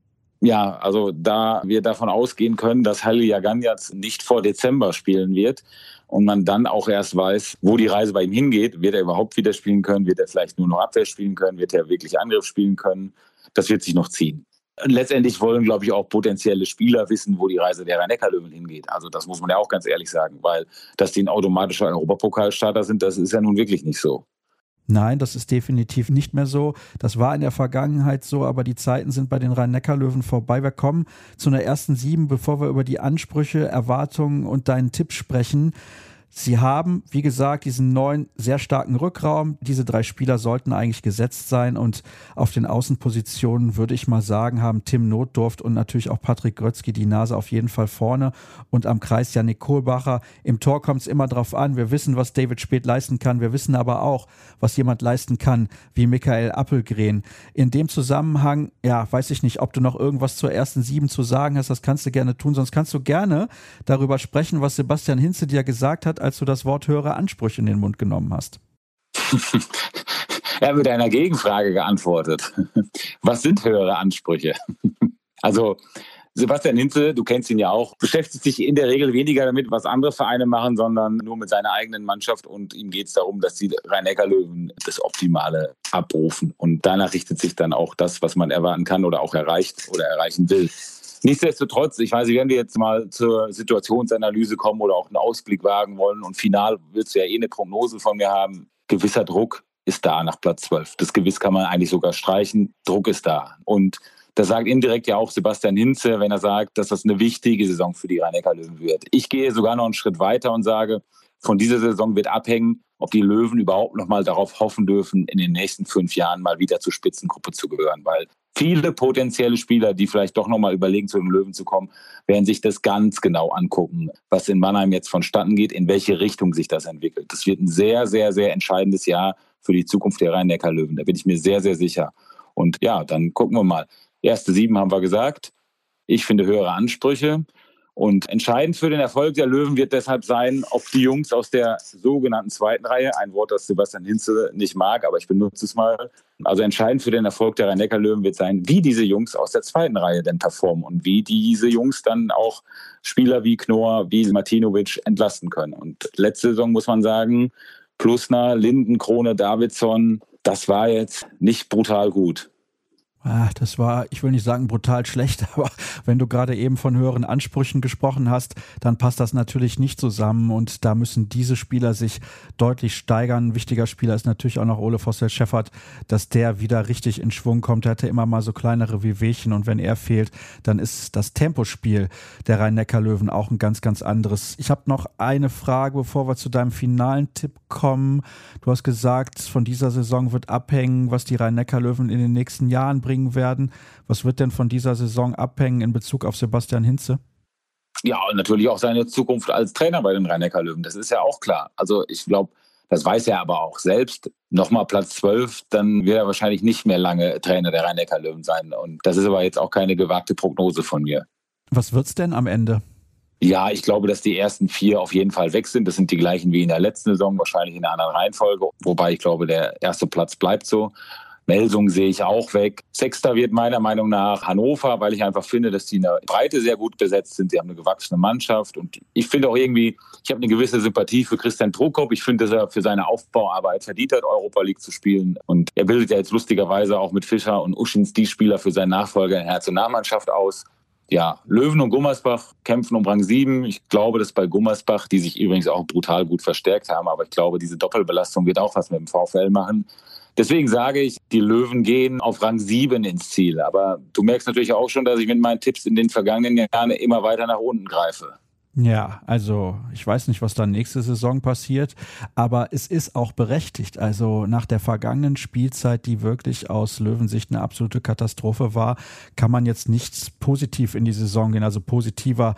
Ja, also da wir davon ausgehen können, dass Halil Jaganjac nicht vor Dezember spielen wird und man dann auch erst weiß, wo die Reise bei ihm hingeht, wird er überhaupt wieder spielen können, wird er vielleicht nur noch Abwehr spielen können, wird er wirklich Angriff spielen können, das wird sich noch ziehen. Letztendlich wollen, glaube ich, auch potenzielle Spieler wissen, wo die Reise der Rhein-Neckar-Löwen hingeht. Also das muss man ja auch ganz ehrlich sagen, weil dass die ein automatischer Europapokalstarter sind, das ist ja nun wirklich nicht so. Nein, das ist definitiv nicht mehr so. Das war in der Vergangenheit so, aber die Zeiten sind bei den Rhein-Neckar-Löwen vorbei. Wir kommen zu einer ersten Sieben, bevor wir über die Ansprüche, Erwartungen und deinen Tipp sprechen. Sie haben, wie gesagt, diesen neuen, sehr starken Rückraum. Diese drei Spieler sollten eigentlich gesetzt sein und auf den Außenpositionen, würde ich mal sagen, haben Tim Notdurft und natürlich auch Patrick Grötzky die Nase auf jeden Fall vorne und am Kreis Yannick Kohlbacher. Im Tor kommt es immer drauf an. Wir wissen, was David Späth leisten kann. Wir wissen aber auch, was jemand leisten kann, wie Michael Appelgren. In dem Zusammenhang, ja, weiß ich nicht, ob du noch irgendwas zur ersten Sieben zu sagen hast. Das kannst du gerne tun. Sonst kannst du gerne darüber sprechen, was Sebastian Hinze dir gesagt hat, als du das Wort höhere Ansprüche in den Mund genommen hast. Er hat mit einer Gegenfrage geantwortet. Was sind höhere Ansprüche? Also Sebastian Hinze, du kennst ihn ja auch, beschäftigt sich in der Regel weniger damit, was andere Vereine machen, sondern nur mit seiner eigenen Mannschaft und ihm geht es darum, dass die Rhein-Neckar-Löwen das Optimale abrufen und danach richtet sich dann auch das, was man erwarten kann oder auch erreicht oder erreichen will. Nichtsdestotrotz, ich weiß, wenn wir jetzt mal zur Situationsanalyse kommen oder auch einen Ausblick wagen wollen und final willst du ja eh eine Prognose von mir haben, gewisser Druck ist da nach Platz zwölf. Das Gewiss kann man eigentlich sogar streichen. Druck ist da. Und das sagt indirekt ja auch Sebastian Hinze, wenn er sagt, dass das eine wichtige Saison für die Rhein-Neckar-Löwen wird. Ich gehe sogar noch einen Schritt weiter und sage, von dieser Saison wird abhängen, ob die Löwen überhaupt noch mal darauf hoffen dürfen, in den nächsten fünf Jahren mal wieder zur Spitzengruppe zu gehören. Weil viele potenzielle Spieler, die vielleicht doch noch mal überlegen, zu den Löwen zu kommen, werden sich das ganz genau angucken, was in Mannheim jetzt vonstatten geht, in welche Richtung sich das entwickelt. Das wird ein sehr, sehr, sehr entscheidendes Jahr für die Zukunft der Rhein-Neckar-Löwen. Da bin ich mir sehr, sehr sicher. Und ja, dann gucken wir mal. Erste sieben haben wir gesagt. Ich finde höhere Ansprüche. Und entscheidend für den Erfolg der Löwen wird deshalb sein, ob die Jungs aus der sogenannten zweiten Reihe, ein Wort, das Sebastian Hinze nicht mag, aber ich benutze es mal. Also entscheidend für den Erfolg der Rhein-Neckar-Löwen wird sein, wie diese Jungs aus der zweiten Reihe denn performen und wie diese Jungs dann auch Spieler wie Knorr, wie Martinovic entlasten können. Und letzte Saison muss man sagen, Plusner, Linden, Krone, Davidson, das war jetzt nicht brutal gut. Ah, das war, ich will nicht sagen brutal schlecht, aber wenn du gerade eben von höheren Ansprüchen gesprochen hast, dann passt das natürlich nicht zusammen und da müssen diese Spieler sich deutlich steigern. Ein wichtiger Spieler ist natürlich auch noch Ole Vossel-Schäffert, dass der wieder richtig in Schwung kommt. Er hatte immer mal so kleinere Wehwehchen und wenn er fehlt, dann ist das Tempospiel der Rhein-Neckar-Löwen auch ein ganz, ganz anderes. Ich habe noch eine Frage, bevor wir zu deinem finalen Tipp kommen. Du hast gesagt, von dieser Saison wird abhängen, was die Rhein-Neckar-Löwen in den nächsten Jahren bringen werden. Was wird denn von dieser Saison abhängen in Bezug auf Sebastian Hinze? Ja, und natürlich auch seine Zukunft als Trainer bei den Rhein-Neckar-Löwen. Das ist ja auch klar. Also ich glaube, das weiß er aber auch selbst. Nochmal Platz zwölf, dann wird er wahrscheinlich nicht mehr lange Trainer der Rhein-Neckar-Löwen sein. Und das ist aber jetzt auch keine gewagte Prognose von mir. Was wird's denn am Ende? Ja, ich glaube, dass die ersten vier auf jeden Fall weg sind. Das sind die gleichen wie in der letzten Saison, wahrscheinlich in einer anderen Reihenfolge. Wobei ich glaube, der erste Platz bleibt so. Melsung sehe ich auch weg. Sechster wird meiner Meinung nach Hannover, weil ich einfach finde, dass die in der Breite sehr gut besetzt sind. Sie haben eine gewachsene Mannschaft und ich finde auch irgendwie, ich habe eine gewisse Sympathie für Christian Prokop. Ich finde, dass er für seine Aufbauarbeit verdient hat, Europa League zu spielen. Und er bildet ja jetzt lustigerweise auch mit Fischer und Uschins die Spieler für seinen Nachfolger in der Nationalmannschaft aus. Ja, Löwen und Gummersbach kämpfen um Rang sieben. Ich glaube, dass bei Gummersbach, die sich übrigens auch brutal gut verstärkt haben, aber ich glaube, diese Doppelbelastung wird auch was mit dem VfL machen. Deswegen sage ich, die Löwen gehen auf Rang sieben ins Ziel. Aber du merkst natürlich auch schon, dass ich mit meinen Tipps in den vergangenen Jahren immer weiter nach unten greife. Ja, also ich weiß nicht, was dann nächste Saison passiert, aber es ist auch berechtigt. Also nach der vergangenen Spielzeit, die wirklich aus Löwensicht eine absolute Katastrophe war, kann man jetzt nicht positiv in die Saison gehen, also positiver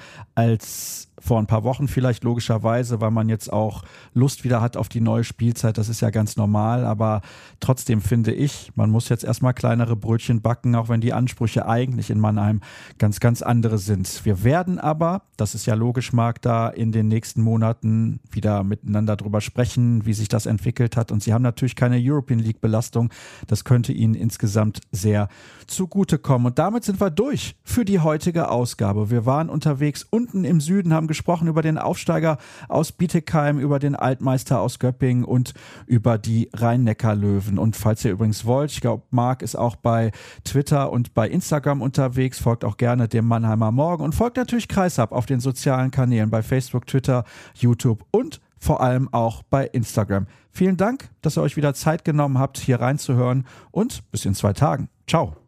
als vor ein paar Wochen vielleicht logischerweise, weil man jetzt auch Lust wieder hat auf die neue Spielzeit. Das ist ja ganz normal, aber trotzdem finde ich, man muss jetzt erstmal kleinere Brötchen backen, auch wenn die Ansprüche eigentlich in Mannheim ganz, ganz andere sind. Wir werden aber, das ist ja logisch, Marc, da in den nächsten Monaten wieder miteinander drüber sprechen, wie sich das entwickelt hat. Und sie haben natürlich keine European League Belastung. Das könnte ihnen insgesamt sehr zugutekommen. Und damit sind wir durch für die heutige Ausgabe. Wir waren unterwegs unten im Süden, haben gesprochen über den Aufsteiger aus Bietigheim, über den Altmeister aus Göppingen und über die Rhein-Neckar-Löwen. Und falls ihr übrigens wollt, ich glaube, Marc ist auch bei Twitter und bei Instagram unterwegs, folgt auch gerne dem Mannheimer Morgen und folgt natürlich Kreisab auf den sozialen Kanälen bei Facebook, Twitter, YouTube und vor allem auch bei Instagram. Vielen Dank, dass ihr euch wieder Zeit genommen habt, hier reinzuhören und bis in zwei Tagen. Ciao.